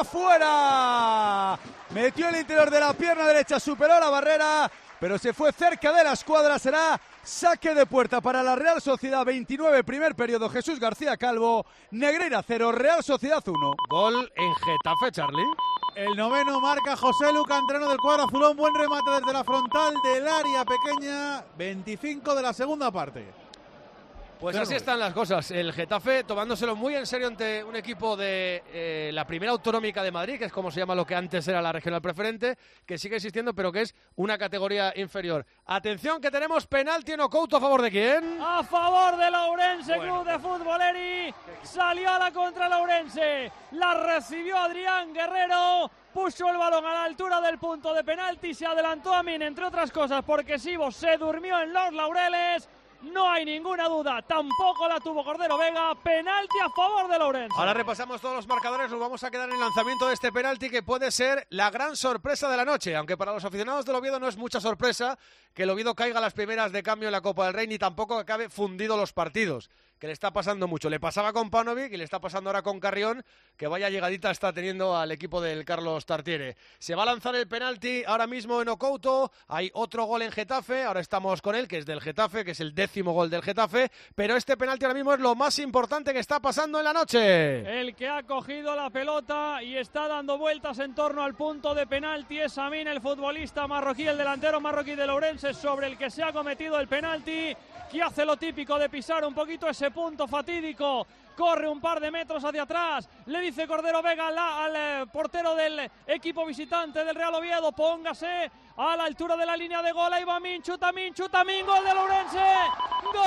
¡fuera! Metió el interior de la pierna derecha, superó la barrera, pero se fue cerca de la escuadra, será saque de puerta para la Real Sociedad, veintinueve, primer periodo, Jesús García Calvo, Negreira cero, Real Sociedad uno. Gol en Getafe, Charlie. El noveno marca José Lu Canterano del cuadro azulón, buen remate desde la frontal del área pequeña, veinticinco de la segunda parte. Pues así están las cosas. El Getafe tomándoselo muy en serio ante un equipo de eh, la primera autonómica de Madrid, que es como se llama lo que antes era la regional preferente, que sigue existiendo, pero que es una categoría inferior. Atención, que tenemos penalti en Ocouto. ¿A favor de quién? A favor del Ourense bueno. Club de Fútbol, Eri. Salió a la contra el Ourense. La recibió Adrián Guerrero. Puso el balón a la altura del punto de penalti. Se adelantó a Min, entre otras cosas, porque Sibo se durmió en los laureles. No hay ninguna duda, tampoco la tuvo Cordero Vega, penalti a favor del Ourense. Ahora repasamos todos los marcadores, nos vamos a quedar en el lanzamiento de este penalti que puede ser la gran sorpresa de la noche, aunque para los aficionados del Oviedo no es mucha sorpresa que el Oviedo caiga a las primeras de cambio en la Copa del Rey, ni tampoco que acabe fundido los partidos, que le está pasando mucho. Le pasaba con Paunovic y le está pasando ahora con Carrión, que vaya llegadita está teniendo al equipo del Carlos Tartiere. Se va a lanzar el penalti ahora mismo en Ocouto, hay otro gol en Getafe, ahora estamos con él, que es del Getafe, que es el décimo gol del Getafe, pero este penalti ahora mismo es lo más importante que está pasando en la noche. El que ha cogido la pelota y está dando vueltas en torno al punto de penalti es Amin, el futbolista marroquí, el delantero marroquí del Ourense, sobre el que se ha cometido el penalti, que hace lo típico de pisar un poquito ese punto fatídico, corre un par de metros hacia atrás, le dice Cordero Vega la, al eh, portero del equipo visitante del Real Oviedo, póngase a la altura de la línea de gol, ahí va Min, chuta Min, chuta Min, gol del Ourense, gol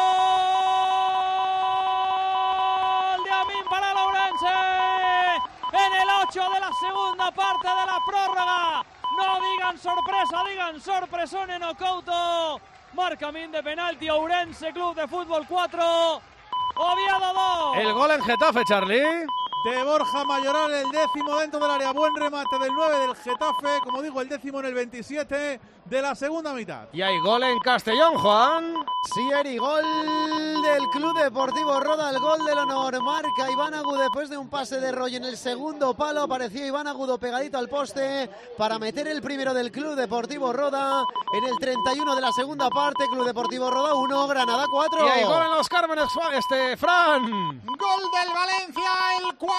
de Amin para el Ourense, en el ocho de la segunda parte de la prórroga, no digan sorpresa, digan sorpresón en Ocouto, marca Min de penalti, Ourense Club de Fútbol cuatro, Oviedo dos. El gol en Getafe, Charlie. De Borja Mayoral, el décimo dentro del área. Buen remate del nueve del Getafe. Como digo, el décimo en el veintisiete de la segunda mitad. Y hay gol en Castellón, Juan. Sí, Eri, gol del Club Deportivo Roda, el gol del honor. Marca Iván Agudo después de un pase de Roy en el segundo palo. Apareció Iván Agudo pegadito al poste para meter el primero del Club Deportivo Roda en el treinta y uno de la segunda parte. Club Deportivo Roda uno, Granada cuatro. Y hay gol en los Cármenes, este Fran. Gol del Valencia, el cuarto.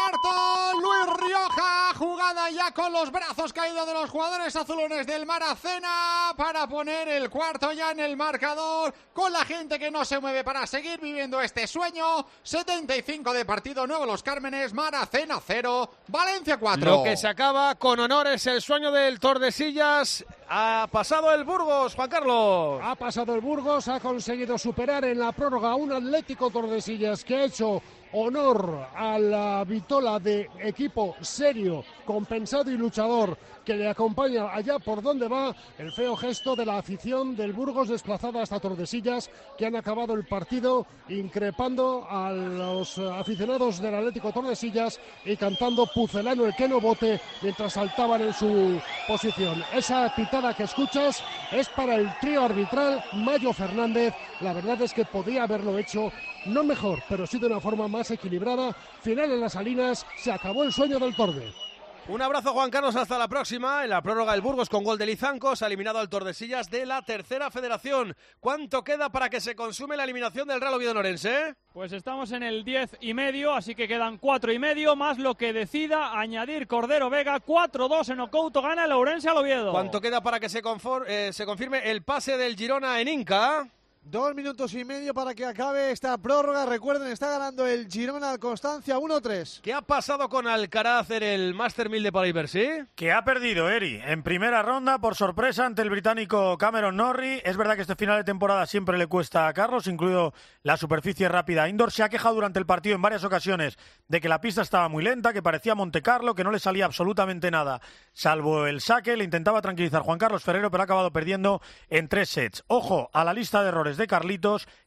Luis Rioja, jugada ya con los brazos caídos de los jugadores azulones del Maracena para poner el cuarto ya en el marcador, con la gente que no se mueve para seguir viviendo este sueño. setenta y cinco de partido, nuevo Los Cármenes, Maracena cero, Valencia cuatro. Lo que se acaba con honores el sueño del Tordesillas. Ha pasado el Burgos, Juan Carlos. Ha pasado el Burgos, ha conseguido superar en la prórroga a un Atlético Tordesillas que ha hecho honor a la vitola de equipo serio, compensado y luchador que le acompaña allá por donde va, el feo gesto de la afición del Burgos desplazada hasta Tordesillas, que han acabado el partido increpando a los aficionados del Atlético Tordesillas y cantando Pucelano el que no vote mientras saltaban en su posición. Esa pitada que escuchas es para el trío arbitral Mayo Fernández. La verdad es que podía haberlo hecho no mejor, pero sí de una forma más equilibrada. Final en las Salinas, se acabó el sueño del Torde. Un abrazo, Juan Carlos, hasta la próxima. En la prórroga el Burgos con gol de Lizancos ha eliminado al Tordesillas de la tercera federación. ¿Cuánto queda para que se consume la eliminación del Real Oviedo Norense? Pues estamos en el diez y medio, así que quedan cuatro y medio, más lo que decida añadir Cordero Vega. Cuatro dos en Ocouto, gana el Ourense al Oviedo. ¿Cuánto queda para que se, conform- eh, se confirme el pase del Girona en Inca? Dos minutos y medio para que acabe esta prórroga. Recuerden, está ganando el Girona al Constancia uno tres. ¿Qué ha pasado con Alcaraz en el Master mil de Paris-Bercy? Que ha perdido, Eri, en primera ronda por sorpresa ante el británico Cameron Norrie. Es verdad que este final de temporada siempre le cuesta a Carlos, incluido la superficie rápida indoor. Se ha quejado durante el partido en varias ocasiones de que la pista estaba muy lenta, que parecía Monte Carlo, que no le salía absolutamente nada, salvo el saque. Le intentaba tranquilizar Juan Carlos Ferrero, pero ha acabado perdiendo en tres sets. Ojo a la lista de errores de Carlitos,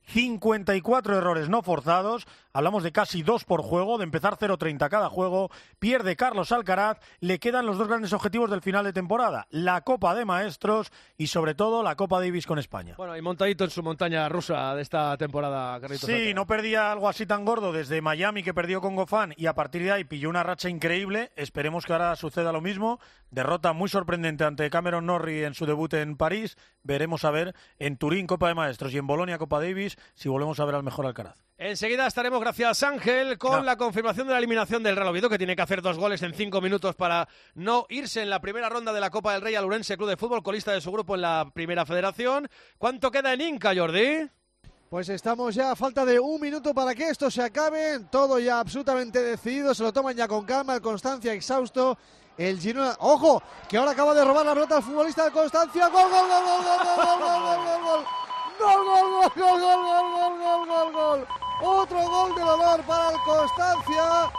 cincuenta y cuatro errores no forzados, hablamos de casi dos por juego, de empezar cero treinta cada juego, pierde Carlos Alcaraz, le quedan los dos grandes objetivos del final de temporada, la Copa de Maestros y sobre todo la Copa Davis con España. Bueno, y montadito en su montaña rusa de esta temporada, Carlitos. Sí, Alcaraz. no perdía algo así tan gordo desde Miami, que perdió con Goffin, y a partir de ahí pilló una racha increíble. Esperemos que ahora suceda lo mismo. Derrota muy sorprendente ante Cameron Norrie en su debut en París. Veremos a ver en Turín Copa de Maestros y en Bolonia Copa Davis si volvemos a ver al mejor Alcaraz. Enseguida estaremos, gracias Ángel, con no. la confirmación de la eliminación del Real Oviedo, que tiene que hacer dos goles en cinco minutos para no irse en la primera ronda de la Copa del Rey al Ourense Club de Fútbol, colista de su grupo en la Primera Federación. ¿Cuánto queda en Inca, Jordi? Pues estamos ya a falta de un minuto para que esto se acabe, todo ya absolutamente decidido, se lo toman ya con calma, el Constancia exhausto, el Girona, ojo, que ahora acaba de robar la pelota al futbolista del Constancia, gol, gol, gol, gol, gol, gol, gol, gol, gol, gol, gol, gol, gol, gol, gol, gol, gol, gol, otro gol del honor para el Constancia,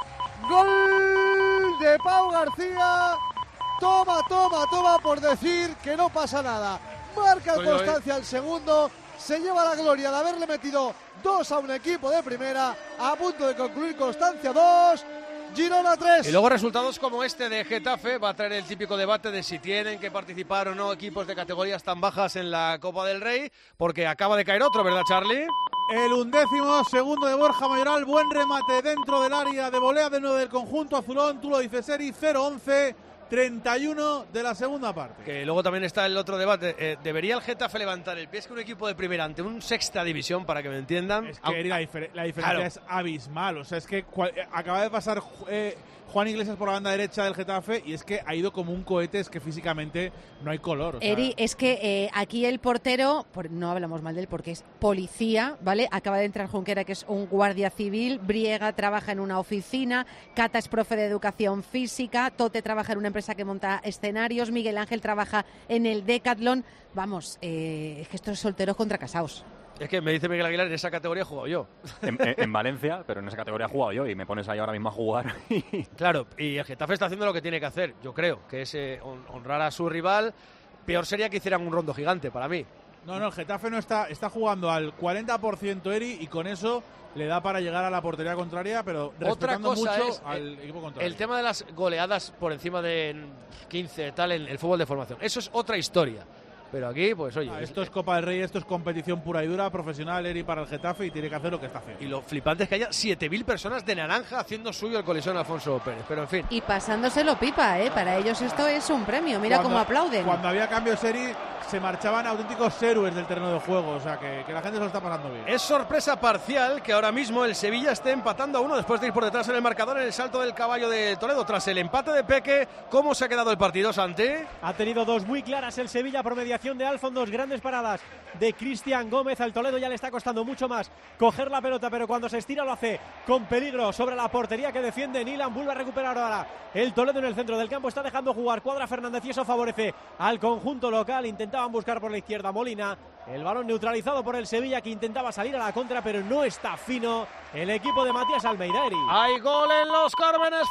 gol de Pau García, toma, toma, toma por decir que no pasa nada, marca el Constancia el segundo. Se lleva la gloria de haberle metido dos a un equipo de primera, a punto de concluir Constancia dos, Girona tres. Y luego resultados como este de Getafe va a traer el típico debate de si tienen que participar o no equipos de categorías tan bajas en la Copa del Rey, porque acaba de caer otro, ¿verdad, Charlie? El undécimo segundo de Borja Mayoral, buen remate dentro del área de volea de nuevo del conjunto azulón, tú lo dices, Eri, cero once. treinta y uno de la segunda parte. Que luego también está el otro debate. Eh, ¿Debería el Getafe levantar el pie? Es que un equipo de primera ante un sexta división, para que me entiendan... Es que la, difer la diferencia claro. es abismal. O sea, es que acaba de pasar eh, Juan Iglesias por la banda derecha del Getafe y es que ha ido como un cohete, es que físicamente no hay color. O sea, Eri, es que eh, aquí el portero, por, no hablamos mal de él porque es policía, ¿vale? Acaba de entrar Junquera, que es un guardia civil, Briega trabaja en una oficina, Cata es profe de educación física, Tote trabaja en una empresa que monta escenarios, Miguel Ángel trabaja en el Decathlon. Vamos, eh, es que estos solteros contra casados. Es que me dice Miguel Aguilar, en esa categoría he jugado yo. En, en Valencia, pero en esa categoría he jugado yo y me pones ahí ahora mismo a jugar. Claro, y el Getafe está haciendo lo que tiene que hacer, yo creo, que es eh, honrar a su rival. Peor sería que hicieran un rondo gigante, para mí. No, no, el Getafe no está, está jugando al cuarenta por ciento, Eri, y con eso le da para llegar a la portería contraria, pero respetando Otra cosa mucho es al el, equipo contrario. El tema de las goleadas por encima de quince, tal, en el fútbol de formación. Eso es otra historia. Pero aquí, pues oye... Ah, esto es Copa del Rey, esto es competición pura y dura, profesional, Eri, para el Getafe, y tiene que hacer lo que está haciendo. Y lo flipante es que haya siete mil personas de naranja haciendo suyo el colisión Alfonso Pérez, pero en fin. Y pasándoselo pipa, ¿eh? Para ellos esto es un premio, mira cuando, cómo aplauden. Cuando había cambios, Eri, se marchaban auténticos héroes del terreno de juego, o sea, que, que la gente se lo está pasando bien. Es sorpresa parcial que ahora mismo el Sevilla esté empatando a uno después de ir por detrás en el marcador en el salto del caballo de Toledo. Tras el empate de Peque, ¿cómo se ha quedado el partido, Santi? Ha tenido dos muy claras el Sevilla por mediación de Alfon, dos grandes paradas de Cristian Gómez. Al Toledo ya le está costando mucho más coger la pelota, pero cuando se estira lo hace con peligro sobre la portería que defiende Nilan. Vuelve a recuperar ahora el Toledo en el centro del campo, está dejando jugar, cuadra Fernández y eso favorece al conjunto local. Intentaban buscar por la izquierda Molina, el balón neutralizado por el Sevilla, que intentaba salir a la contra, pero no está fino el equipo de Matías Almeida. Eri. Hay gol en los Cármenes,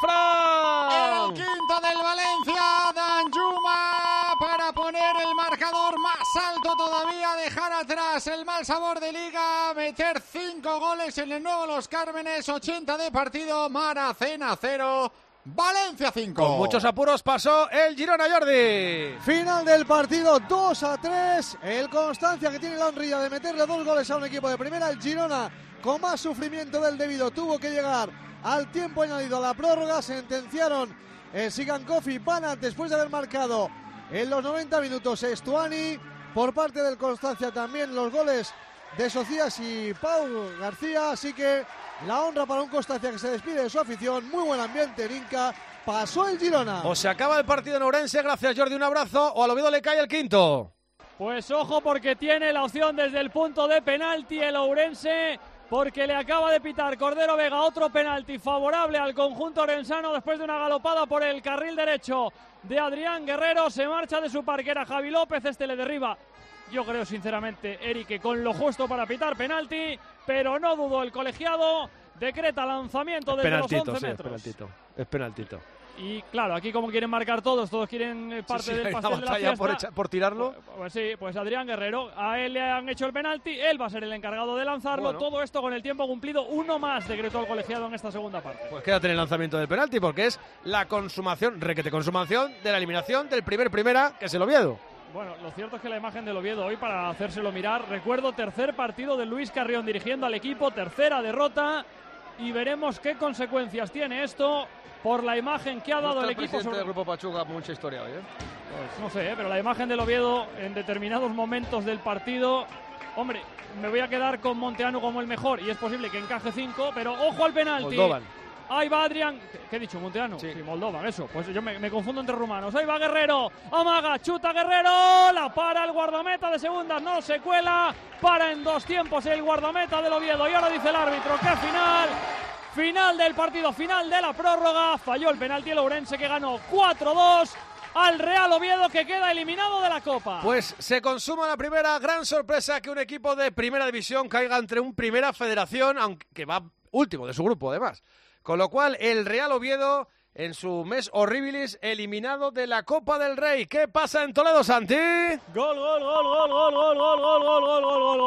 Fran. El quinto del Valencia, Danjuma, para poner el marcador más alto todavía, dejar atrás el mal sabor de Liga, meter cinco goles en el nuevo Los Cármenes, ochenta de partido, Maracena cero. Valencia cinco. Con muchos apuros pasó el Girona, Jordi. Final del partido, dos a tres. El Constancia, que tiene la honrilla de meterle dos goles a un equipo de primera. El Girona, con más sufrimiento del debido, tuvo que llegar al tiempo añadido, a la prórroga. Sentenciaron el Sigankov y Banat después de haber marcado en los noventa minutos Estuani. Por parte del Constancia también los goles de Socias y Pau García, así que la honra para un Constancia que se despide de su afición. Muy buen ambiente en Inca. Pasó el Girona. O se acaba el partido en Ourense, gracias Jordi, un abrazo, o al Oviedo le cae el quinto. Pues ojo, porque tiene la opción desde el punto de penalti el Ourense, porque le acaba de pitar Cordero Vega otro penalti favorable al conjunto orensano después de una galopada por el carril derecho de Adrián Guerrero. Se marcha de su parquera Javi López, este le derriba. Yo creo sinceramente, Eric, que con lo justo para pitar penalti, pero no dudo el colegiado, decreta lanzamiento desde los once metros. Es penaltito, es penaltito. Y claro, aquí como quieren marcar todos, todos quieren eh, parte sí, sí, del hay pastel una de la batalla fiesta. por, echa- por tirarlo. Pues, pues sí, pues Adrián Guerrero, a él le han hecho el penalti, él va a ser el encargado de lanzarlo. Bueno. Todo esto con el tiempo cumplido, uno más decretó el colegiado en esta segunda parte. Pues quédate en el lanzamiento del penalti porque es la consumación, requete consumación de la eliminación del primer primera, que es el Oviedo. Bueno, lo cierto es que la imagen del Oviedo hoy, para hacérselo mirar, recuerdo tercer partido de Luis Carrión dirigiendo al equipo, tercera derrota, y veremos qué consecuencias tiene esto por la imagen que ha dado No está el el equipo. presidente Sobre... del Grupo Pachuca, mucha historia hoy, ¿eh? Pues no sé, ¿eh? Pero la imagen del Oviedo en determinados momentos del partido, hombre, me voy a quedar con Monteanu como el mejor y es posible que encaje cinco, pero ojo al penalti. Moldovan. Ahí va Adrián. ¿Qué, qué he dicho? ¿Monteanu? Sí, Moldovan, eso. Pues yo me, me confundo entre rumanos. Ahí va Guerrero. Amaga, chuta Guerrero. La para el guardameta de segundas. No se cuela. Para en dos tiempos el guardameta del Oviedo. Y ahora dice el árbitro que final. Final del partido, final de la prórroga. Falló el penalti el Ourense, que ganó cuatro dos al Real Oviedo, que queda eliminado de la Copa. Pues se consuma la primera gran sorpresa, que un equipo de primera división caiga entre un primera federación, aunque va último de su grupo además. Con lo cual el Real Oviedo, en su mes horribilis, eliminado de la Copa del Rey. ¿Qué pasa en Toledo, Santi? Gol, gol, gol, gol, gol, gol, gol, gol, gol, gol, gol, gol,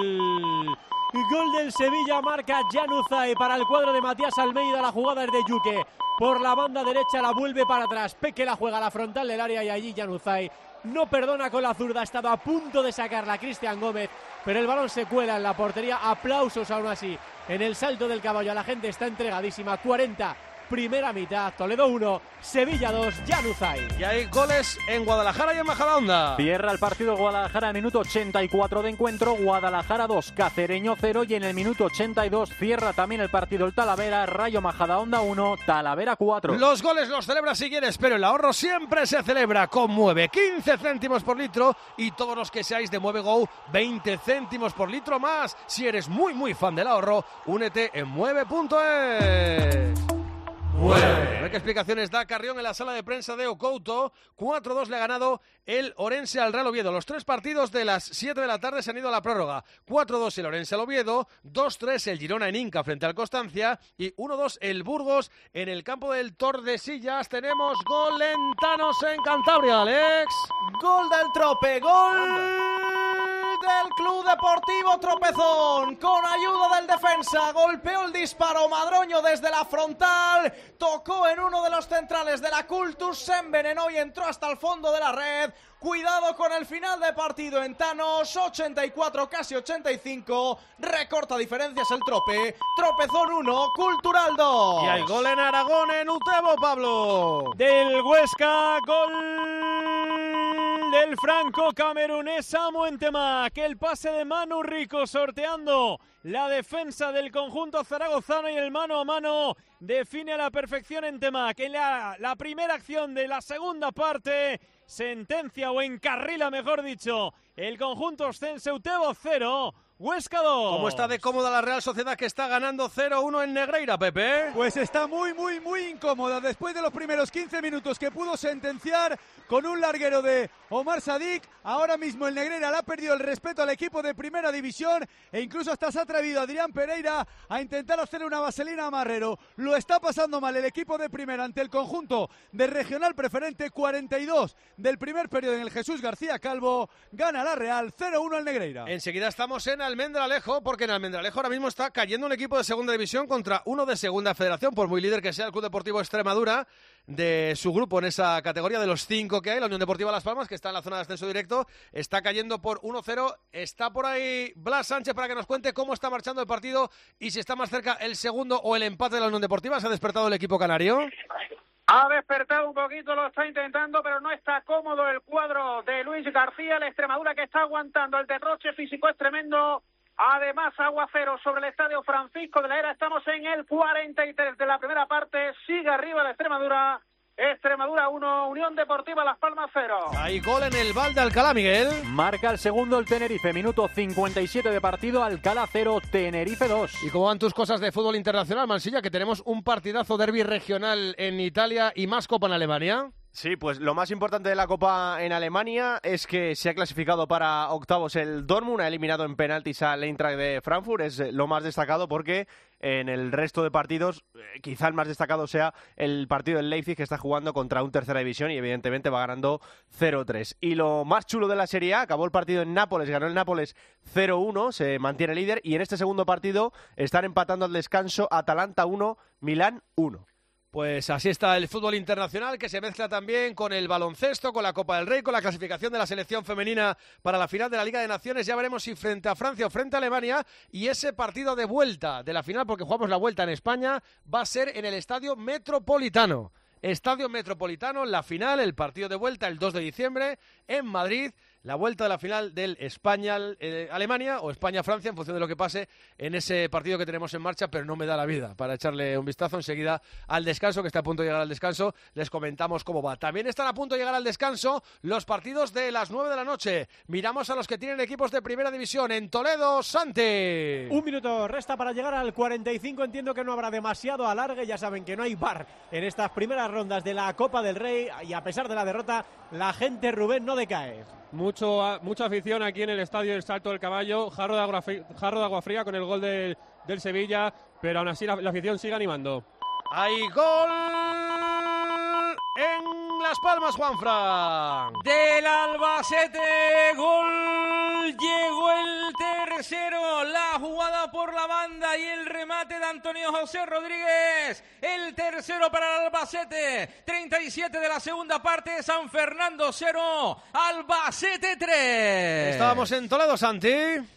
gol. Gol del Sevilla, marca Januzaj para el cuadro de Matías Almeida. La jugada es de Yuque. Por la banda derecha la vuelve para atrás. Peque la juega a la frontal del área y allí Januzaj no perdona con la zurda. Ha estado a punto de sacarla Cristian Gómez, pero el balón se cuela en la portería. Aplausos aún así en el salto del caballo. La gente está entregadísima. cuarenta, primera mitad. Toledo uno, Sevilla dos, Januzaj. Y hay goles en Guadalajara y en Majadahonda. Cierra el partido Guadalajara, minuto ochenta y cuatro de encuentro. Guadalajara dos, Cacereño cero. Y en el minuto ochenta y dos cierra también el partido el Talavera. Rayo Majadahonda uno, Talavera cuatro. Los goles los celebras si quieres, pero el ahorro siempre se celebra con Mueve. quince céntimos por litro, y todos los que seáis de Mueve Go, veinte céntimos por litro más. Si eres muy muy fan del ahorro, únete en mueve punto es. Bueno, a ver qué explicaciones da Carrión en la sala de prensa de Ocouto. cuatro dos le ha ganado el Orense al Real Oviedo. Los tres partidos de las siete de la tarde se han ido a la prórroga. cuatro dos el Orense al Oviedo, dos tres el Girona en Inca frente al Constancia y uno dos el Burgos en el campo del Tordesillas. Tenemos gol en Thanos en Cantabria, Alex. Gol del Trope, gol del Club Deportivo Tropezón, con ayuda del defensa, golpeó el disparo Madroño desde la frontal, tocó en uno de los centrales de la Cultus, se envenenó y entró hasta el fondo de la red. Cuidado con el final de partido en Thanos, ochenta y cuatro, casi ochenta y cinco, recorta diferencias el Trope, Tropezón uno, Cultural dos. Y hay gol en Aragón, en Utebo, Pablo. Del Huesca, gol del franco camerunés Samu Entema, que el pase de Manu Rico sorteando la defensa del conjunto zaragozano y el mano a mano define a la perfección Entema, que la, la primera acción de la segunda parte sentencia o encarrila, mejor dicho, el conjunto ostense. Utebo cero, Huesca dos. ¿Cómo está de cómoda la Real Sociedad, que está ganando cero uno en Negreira, Pepe? Pues está muy, muy, muy incómoda después de los primeros quince minutos que pudo sentenciar con un larguero de Omar Sadik. Ahora mismo el Negreira le ha perdido el respeto al equipo de primera división e incluso hasta se ha atrevido Adrián Pereira a intentar hacer una vaselina a Marrero. Lo está pasando mal el equipo de primera ante el conjunto de Regional Preferente. Cuarenta y dos del primer periodo en el Jesús García Calvo. Gana la Real cero uno al Negreira. Enseguida estamos en Almendralejo, porque en Almendralejo ahora mismo está cayendo un equipo de segunda división contra uno de segunda federación, por muy líder que sea el Club Deportivo Extremadura de su grupo en esa categoría de los cinco que hay. La Unión Deportiva Las Palmas, que está en la zona de ascenso directo, está cayendo por uno cero. Está por ahí Blas Sánchez para que nos cuente cómo está marchando el partido y si está más cerca el segundo o el empate de la Unión Deportiva. ¿Se ha despertado el equipo canario? Ha despertado un poquito, lo está intentando, pero no está cómodo el cuadro de Luis García. La Extremadura, que está aguantando, el derroche físico es tremendo. Además, aguacero sobre el estadio Francisco de la Era. Estamos en el cuarenta y tres de la primera parte. Sigue arriba la Extremadura. Extremadura uno, Unión Deportiva Las Palmas cero. Hay gol en el Val de Alcalá, Miguel. Marca el segundo el Tenerife, minuto cincuenta y siete de partido, Alcalá cero, Tenerife dos. ¿Y cómo van tus cosas de fútbol internacional, Mansilla? Que tenemos un partidazo derbi regional en Italia y más Copa en Alemania. Sí, pues lo más importante de la Copa en Alemania es que se ha clasificado para octavos el Dortmund, ha eliminado en penaltis al Eintracht de Frankfurt, es lo más destacado porque en el resto de partidos eh, quizá el más destacado sea el partido del Leipzig, que está jugando contra un tercera división y evidentemente va ganando cero tres. Y lo más chulo de la Serie A, acabó el partido en Nápoles, ganó el Nápoles cero uno, se mantiene líder y en este segundo partido están empatando al descanso Atalanta uno, Milán uno. Pues así está el fútbol internacional, que se mezcla también con el baloncesto, con la Copa del Rey, con la clasificación de la selección femenina para la final de la Liga de Naciones. Ya veremos si frente a Francia o frente a Alemania, y ese partido de vuelta de la final, porque jugamos la vuelta en España, va a ser en el Estadio Metropolitano. Estadio Metropolitano, la final, el partido de vuelta el dos de diciembre en Madrid. La vuelta de la final del España-Alemania eh, o España-Francia, en función de lo que pase en ese partido que tenemos en marcha, pero no me da la vida para echarle un vistazo enseguida al descanso, que está a punto de llegar al descanso. Les comentamos cómo va. También están a punto de llegar al descanso los partidos de las nueve de la noche. Miramos a los que tienen equipos de primera división. En Toledo, Santi. Un minuto resta para llegar al cuarenta y cinco. Entiendo que no habrá demasiado alargue. Ya saben que no hay V A R en estas primeras rondas de la Copa del Rey, y a pesar de la derrota, la gente, Rubén, no decae. Mucho, mucha afición aquí en el estadio del Salto del Caballo, jarro de agua, jarro de agua fría con el gol de, del Sevilla, pero aún así la, la afición sigue animando. ¡Hay gol en Las Palmas, Juanfran! Del Albacete, gol, llegó el tercero, la jugada por la banda y el remate de Antonio José Rodríguez, el tercero para el Albacete, treinta y siete de la segunda parte, San Fernando cero, Albacete tres. Estábamos en Toledo, Santi.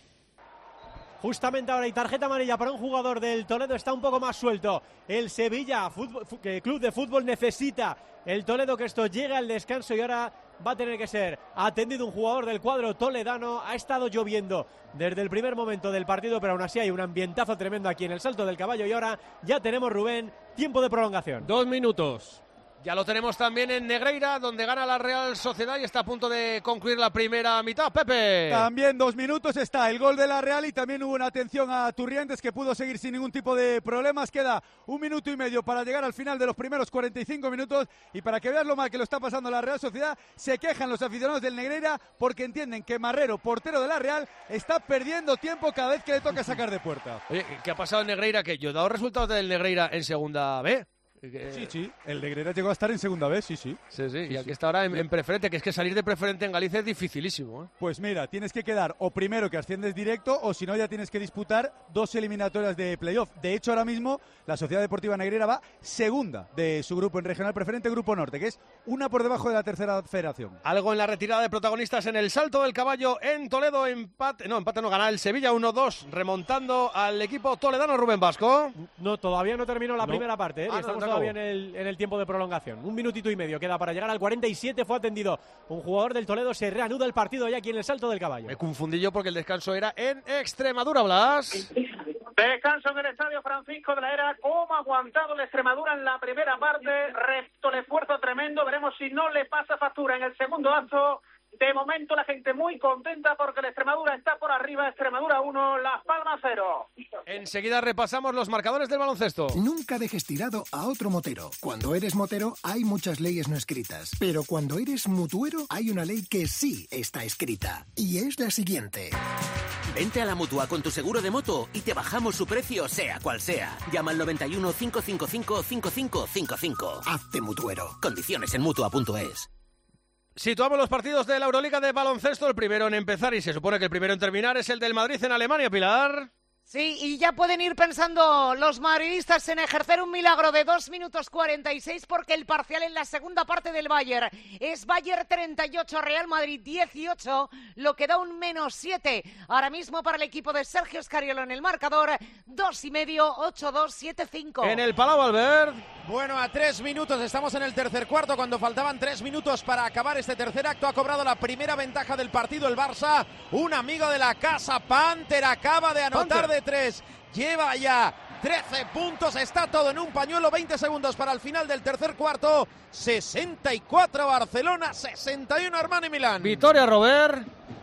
Justamente ahora hay tarjeta amarilla para un jugador del Toledo, está un poco más suelto. El Sevilla fútbol, Club de Fútbol necesita el Toledo que esto llegue al descanso, y ahora va a tener que ser atendido un jugador del cuadro toledano. Ha estado lloviendo desde el primer momento del partido, pero aún así hay un ambientazo tremendo aquí en el Salto del Caballo, y ahora ya tenemos, Rubén, tiempo de prolongación. Dos minutos. Ya lo tenemos también en Negreira, donde gana la Real Sociedad y está a punto de concluir la primera mitad. Pepe. También dos minutos está el gol de la Real, y también hubo una atención a Turrientes, que pudo seguir sin ningún tipo de problemas. Queda un minuto y medio para llegar al final de los primeros cuarenta y cinco minutos, y para que veas lo mal que lo está pasando la Real Sociedad, se quejan los aficionados del Negreira porque entienden que Marrero, portero de la Real, está perdiendo tiempo cada vez que le toca sacar de puerta. Oye, ¿qué ha pasado en Negreira? Que yo he dado resultados del Negreira en segunda B. Sí, sí, el Negreira llegó a estar en segunda vez, sí, sí. Sí, sí, sí y aquí sí. está ahora en, en preferente, que es que salir de preferente en Galicia es dificilísimo, ¿eh? Pues mira, tienes que quedar o primero, que asciendes directo, o si no ya tienes que disputar dos eliminatorias de playoff. De hecho, ahora mismo la Sociedad Deportiva Negreira va segunda de su grupo en regional preferente, Grupo Norte, que es una por debajo de la tercera federación. Algo en la retirada de protagonistas en el Salto del Caballo en Toledo, empate, no, empate no, gana el Sevilla uno dos, remontando al equipo toledano. Rubén Vasco. No, todavía no terminó la no. primera parte, ¿eh? Ah, Estamos no, todavía en el, en el tiempo de prolongación. Un minutito y medio queda para llegar al cuarenta y siete. Fue atendido un jugador del Toledo. Se reanuda el partido ya aquí en el Salto del Caballo. Me confundí yo porque el descanso era en Extremadura, Blas. Descanso en el Estadio Francisco de la Era. ¿Cómo ha aguantado la Extremadura en la primera parte? Resto el esfuerzo tremendo. Veremos si no le pasa factura en el segundo acto. De momento la gente muy contenta porque la Extremadura está por arriba. Extremadura uno, Las Palmas cero. Enseguida repasamos los marcadores del baloncesto. Nunca dejes tirado a otro motero. Cuando eres motero hay muchas leyes no escritas, pero cuando eres mutuero hay una ley que sí está escrita, y es la siguiente. Vente a la Mutua con tu seguro de moto y te bajamos su precio sea cual sea. Llama al noventa y uno, cinco cinco cinco, cinco cinco cinco cinco. Hazte mutuero. Condiciones en mutua punto es. Situamos los partidos de la Euroliga de baloncesto. El primero en empezar, y se supone que el primero en terminar, es el del Madrid en Alemania, Pilar. Sí, y ya pueden ir pensando los madridistas en ejercer un milagro de dos minutos cuarenta y seis, porque el parcial en la segunda parte del Bayern es Bayern treinta y ocho, Real Madrid dieciocho, lo que da un menos siete ahora mismo para el equipo de Sergio Escariolo en el marcador, dos y medio, ocho dos, siete cinco. En el Palau, Albert. Bueno, a tres minutos, estamos en el tercer cuarto, cuando faltaban tres minutos para acabar este tercer acto, ha cobrado la primera ventaja del partido el Barça, un amigo de la casa, Panther, acaba de anotar Panther. de tres, lleva ya trece puntos, está todo en un pañuelo, veinte segundos para el final del tercer cuarto, sesenta y cuatro Barcelona, sesenta y uno Armani Milán. Victoria, Robert.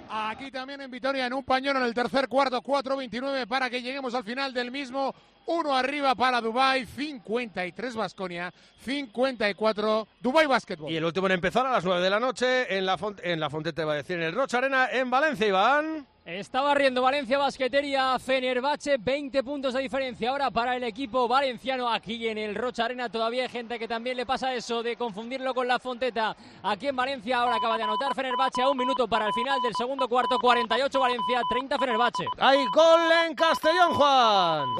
Aquí también en Vitoria, en un pañuelo en el tercer cuarto, cuatro veintinueve para que lleguemos al final del mismo. Uno arriba para Dubái, cincuenta y tres Baskonia, cincuenta y cuatro Dubái Basketball. Y el último en empezar a las nueve de la noche en la, Font en la Fonteta, va a decir, en el Rocha Arena, en Valencia, Iván. Está barriendo Valencia Basqueteria, Fenerbahce, veinte puntos de diferencia ahora para el equipo valenciano. Aquí en el Rocha Arena todavía hay gente que también le pasa eso de confundirlo con la Fonteta. Aquí en Valencia ahora acaba de anotar Fenerbahce a un minuto para el final del segundo cuarto, cuarenta y ocho Valencia, treinta Fenerbahce. Hay gol en Castellón, Juan.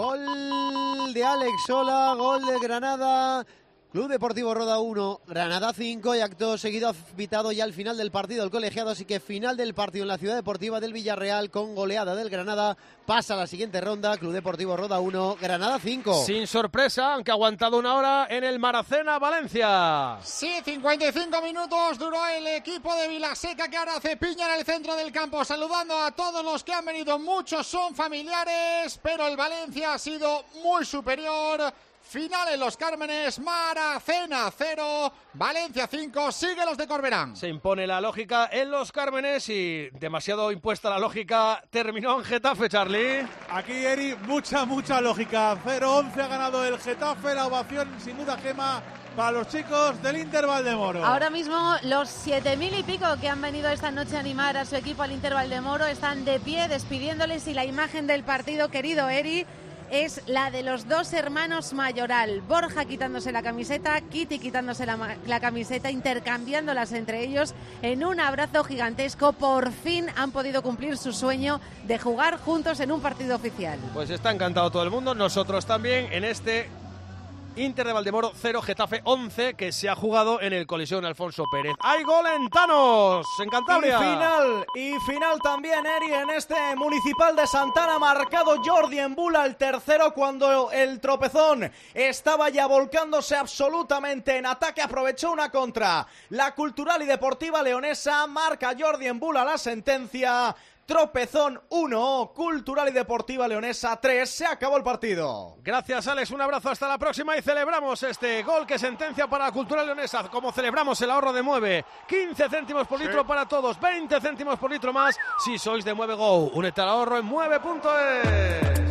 Gol de Alex Sola, gol de Granada. Club Deportivo Roda uno, Granada cinco, y acto seguido ha pitado ya el final del partido el colegiado, así que final del partido en la Ciudad Deportiva del Villarreal con goleada del Granada. Pasa a la siguiente ronda, Club Deportivo Roda uno, Granada cinco. Sin sorpresa, aunque ha aguantado una hora en el Maracena, Valencia. Sí, cincuenta y cinco minutos duró el equipo de Vilaseca, que ahora hace piña en el centro del campo, saludando a todos los que han venido. Muchos son familiares, pero el Valencia ha sido muy superior. Final en Los Cármenes, Maracena cero, Valencia cinco, sigue los de Corberán. Se impone la lógica en Los Cármenes y demasiado impuesta la lógica terminó en Getafe, Charlie. Aquí, Eri, mucha, mucha lógica. cero once ha ganado el Getafe, la ovación sin duda, Gema, para los chicos del Inter Valdemoro. Ahora mismo los siete mil y pico que han venido esta noche a animar a su equipo al Inter Valdemoro están de pie despidiéndoles, y la imagen del partido, querido Eri, es la de los dos hermanos Mayoral. Borja quitándose la camiseta, Kitty quitándose la, la camiseta, intercambiándolas entre ellos en un abrazo gigantesco. Por fin han podido cumplir su sueño de jugar juntos en un partido oficial. Pues está encantado todo el mundo, nosotros también, en este Inter de Valdemoro cero, Getafe once, que se ha jugado en el Coliseum Alfonso Pérez. ¡Hay gol en Thanos, en Cantabria! Y final, y final también, Eri, en este Municipal de Santana, marcado Jordi Embula, el tercero, cuando el tropezón estaba ya volcándose absolutamente en ataque, aprovechó una contra. La Cultural y Deportiva Leonesa, marca Jordi Embula la sentencia. Tropezón uno, Cultural y Deportiva Leonesa tres, se acabó el partido. Gracias, Alex, un abrazo, hasta la próxima, y celebramos este gol que sentencia para la Cultural Leonesa, como celebramos el ahorro de Mueve, quince céntimos por litro sí. para todos, veinte céntimos por litro más si sois de Mueve Go. Únete al ahorro en mueve punto es.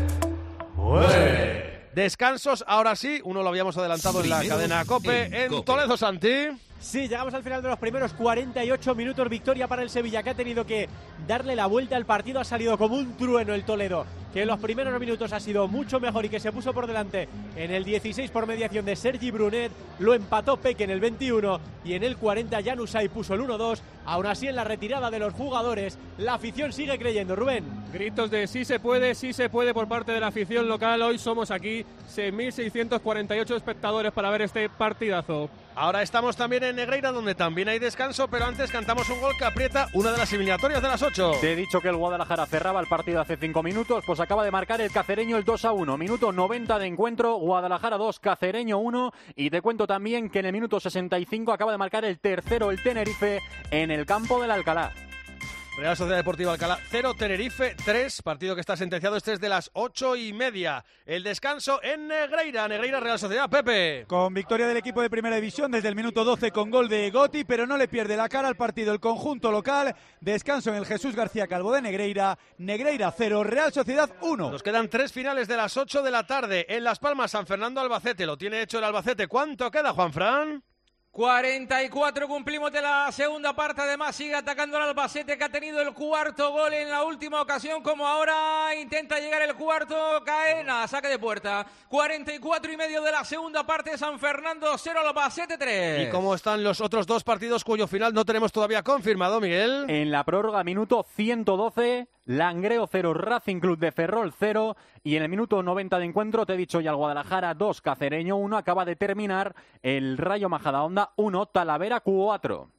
Mueve. Descansos, ahora sí, uno lo habíamos adelantado en la cadena COPE, en, en Cope. Toledo, Santi. Sí, llegamos al final de los primeros cuarenta y ocho minutos, victoria para el Sevilla, que ha tenido que darle la vuelta al partido. Ha salido como un trueno el Toledo, que en los primeros minutos ha sido mucho mejor y que se puso por delante en el dieciséis por mediación de Sergi Brunet. Lo empató Peque en el veintiuno y en el cuarenta Januzaj puso el uno dos. Aún así, en la retirada de los jugadores, la afición sigue creyendo. Rubén. Gritos de sí se puede, sí se puede por parte de la afición local. Hoy somos aquí seis mil seiscientos cuarenta y ocho espectadores para ver este partidazo. Ahora estamos también en Negreira, donde también hay descanso, pero antes cantamos un gol que aprieta una de las eliminatorias de las ocho. Te he dicho que el Guadalajara cerraba el partido hace cinco minutos, pues acaba de marcar el cacereño el dos a uno. Minuto noventa de encuentro, Guadalajara dos, Cacereño uno. Y te cuento también que en el minuto sesenta y cinco acaba de marcar el tercero el Tenerife en el campo del Alcalá. Real Sociedad Deportiva Alcalá cero, Tenerife tres, partido que está sentenciado. Este es de las ocho y media. El descanso en Negreira, Negreira Real Sociedad, Pepe. Con victoria del equipo de Primera División desde el minuto doce con gol de Goti, pero no le pierde la cara al partido el conjunto local. Descanso en el Jesús García Calvo de Negreira, Negreira cero, Real Sociedad uno. Nos quedan tres finales de las ocho de la tarde. En Las Palmas, San Fernando Albacete, lo tiene hecho el Albacete. ¿Cuánto queda, Juanfran? cuarenta y cuatro cumplimos de la segunda parte. Además sigue atacando el Albacete, que ha tenido el cuarto gol en la última ocasión. Como ahora intenta llegar el cuarto, cae, nada, saque de puerta. cuarenta y cuatro y medio de la segunda parte. San Fernando cero, Albacete tres. ¿Y cómo están los otros dos partidos cuyo final no tenemos todavía confirmado, Miguel? En la prórroga, minuto ciento doce, Langreo cero, Racing Club de Ferrol cero. Y en el minuto noventa de encuentro, te he dicho ya, el Guadalajara dos, Cacereño uno. Acaba de terminar el Rayo Majadahonda uno, Talavera cuatro.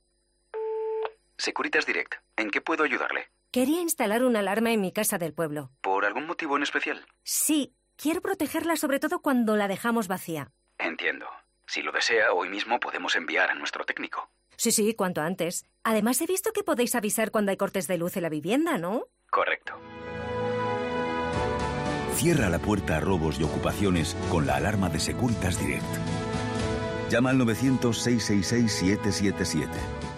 Securitas Direct, ¿en qué puedo ayudarle? Quería instalar una alarma en mi casa del pueblo. ¿Por algún motivo en especial? Sí, quiero protegerla sobre todo cuando la dejamos vacía. Entiendo. Si lo desea, hoy mismo podemos enviar a nuestro técnico. Sí, sí, cuanto antes. Además, he visto que podéis avisar cuando hay cortes de luz en la vivienda, ¿no? Correcto. Cierra la puerta a robos y ocupaciones con la alarma de Securitas Direct. Llama al novecientos, seiscientos sesenta y seis, siete siete siete.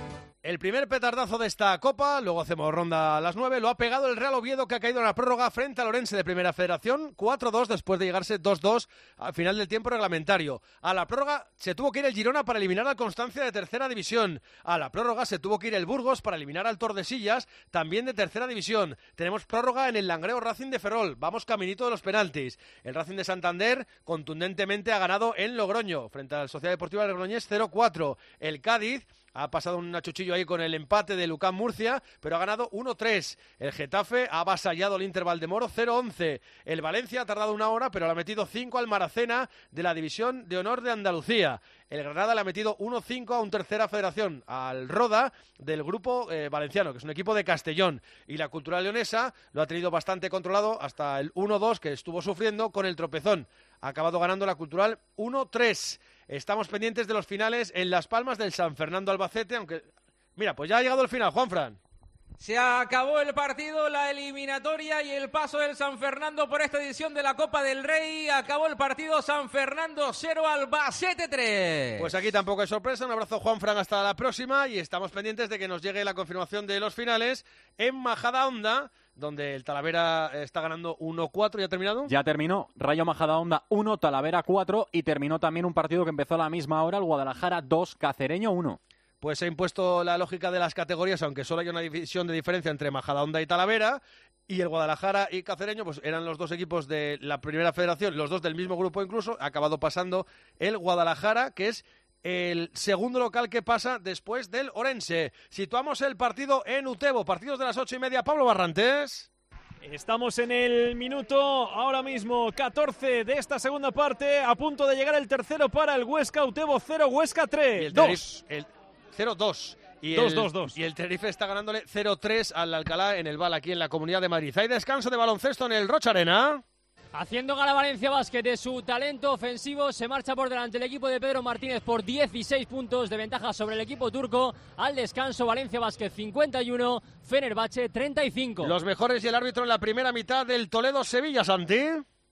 El primer petardazo de esta Copa, luego hacemos ronda a las nueve, lo ha pegado el Real Oviedo, que ha caído en la prórroga frente al Orense de Primera Federación, cuatro dos después de llegarse dos dos al final del tiempo reglamentario. A la prórroga se tuvo que ir el Girona para eliminar al Constancia de Tercera División. A la prórroga se tuvo que ir el Burgos para eliminar al Tordesillas, también de Tercera División. Tenemos prórroga en el Langreo Racing de Ferrol, vamos caminito de los penaltis. El Racing de Santander contundentemente ha ganado en Logroño, frente a la Sociedad Deportiva del Logroñés cero cuatro. El Cádiz ha pasado un achuchillo ahí con el empate de Lucán Murcia, pero ha ganado uno tres. El Getafe ha avasallado al Inter Valdemoro cero once. El Valencia ha tardado una hora, pero le ha metido cinco al Maracena de la División de Honor de Andalucía. El Granada le ha metido uno cinco a un Tercera Federación, al Roda del grupo eh, valenciano, que es un equipo de Castellón. Y la Cultural Leonesa lo ha tenido bastante controlado hasta el uno dos que estuvo sufriendo con el tropezón. Ha acabado ganando la Cultural uno tres. Estamos pendientes de los finales en Las Palmas del San Fernando Albacete, aunque... Mira, pues ya ha llegado el final, Juanfran. Se acabó el partido, la eliminatoria y el paso del San Fernando por esta edición de la Copa del Rey. Acabó el partido, San Fernando cero, Albacete tres. Pues aquí tampoco hay sorpresa. Un abrazo, Juanfran, hasta la próxima. Y estamos pendientes de que nos llegue la confirmación de los finales en Majadahonda, donde el Talavera está ganando uno cuatro. ¿Ya ha terminado? Ya terminó. Rayo Majadahonda uno, Talavera cuatro. Y terminó también un partido que empezó a la misma hora, el Guadalajara dos, Cacereño uno. Pues se ha impuesto la lógica de las categorías, aunque solo hay una división de diferencia entre Majadahonda y Talavera, y el Guadalajara y Cacereño, pues eran los dos equipos de la Primera Federación, los dos del mismo grupo incluso. Ha acabado pasando el Guadalajara, que es el segundo local que pasa después del Orense. Situamos el partido en Utebo, partidos de las ocho y media. Pablo Barrantes. Estamos en el minuto ahora mismo catorce de esta segunda parte, a punto de llegar el tercero para el Huesca. Utebo cero, Huesca tres. Y el dos. El cero dos. Y dos, el, dos, dos. Y el Tenerife está ganándole cero tres al Alcalá en el Val, aquí en la Comunidad de Madrid. Hay descanso de baloncesto en el Rocha Arena. Haciendo gala Valencia Basket de su talento ofensivo, se marcha por delante el equipo de Pedro Martínez por dieciséis puntos de ventaja sobre el equipo turco. Al descanso, Valencia Basket cincuenta y uno, Fenerbahce treinta y cinco. Los mejores y el árbitro en la primera mitad del Toledo-Sevilla, Santi.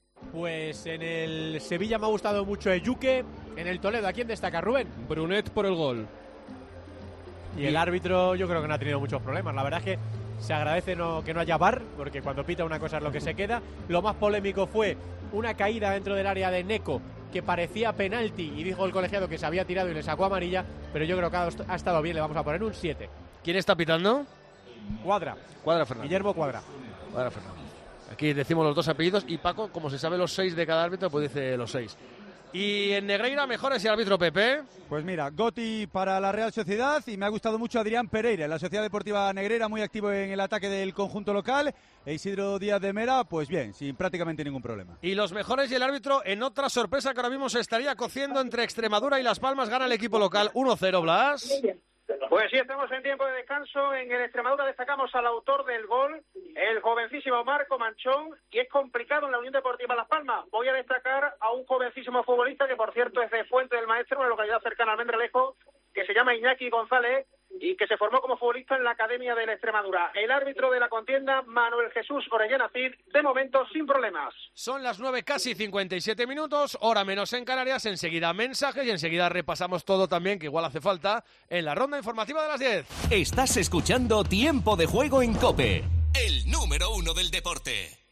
Pues en el Sevilla me ha gustado mucho Eyuke. En el Toledo, ¿a quién destaca, Rubén? Brunet por el gol. Y el árbitro yo creo que no ha tenido muchos problemas. La verdad es que se agradece no, que no haya V A R, porque cuando pita una cosa es lo que se queda. Lo más polémico fue una caída dentro del área de Neco que parecía penalti y dijo el colegiado que se había tirado y le sacó amarilla, pero yo creo que ha, ha estado bien, le vamos a poner un siete. ¿Quién está pitando? Cuadra. Cuadra Fernández. Guillermo Cuadra. Cuadra Fernández. Aquí decimos los dos apellidos y Paco, como se sabe los seis de cada árbitro, pues dice los seis. Y en Negreira, mejores y árbitro Pepe. Pues mira, Goti para la Real Sociedad, y me ha gustado mucho Adrián Pereira, en la Sociedad Deportiva Negreira, muy activo en el ataque del conjunto local. E Isidro Díaz de Mera, pues bien, sin prácticamente ningún problema. Y los mejores y el árbitro en otra sorpresa que ahora mismo se estaría cociendo entre Extremadura y Las Palmas. Gana el equipo local uno cero, Blas. Pues sí, estamos en tiempo de descanso. En el Extremadura destacamos al autor del gol, el jovencísimo Marco Manchón, y es complicado en la Unión Deportiva Las Palmas. Voy a destacar a un jovencísimo futbolista que, por cierto, es de Fuente del Maestro, una localidad cercana al Almendralejo, que se llama Iñaki González y que se formó como futbolista en la Academia de la Extremadura. El árbitro de la contienda, Manuel Jesús Orellana Cid, de momento sin problemas. Son las nueve, casi cincuenta y siete minutos, hora menos en Canarias. Enseguida mensajes y enseguida repasamos todo también, que igual hace falta, en la ronda informativa de las diez. Estás escuchando Tiempo de Juego en COPE, el número uno del deporte.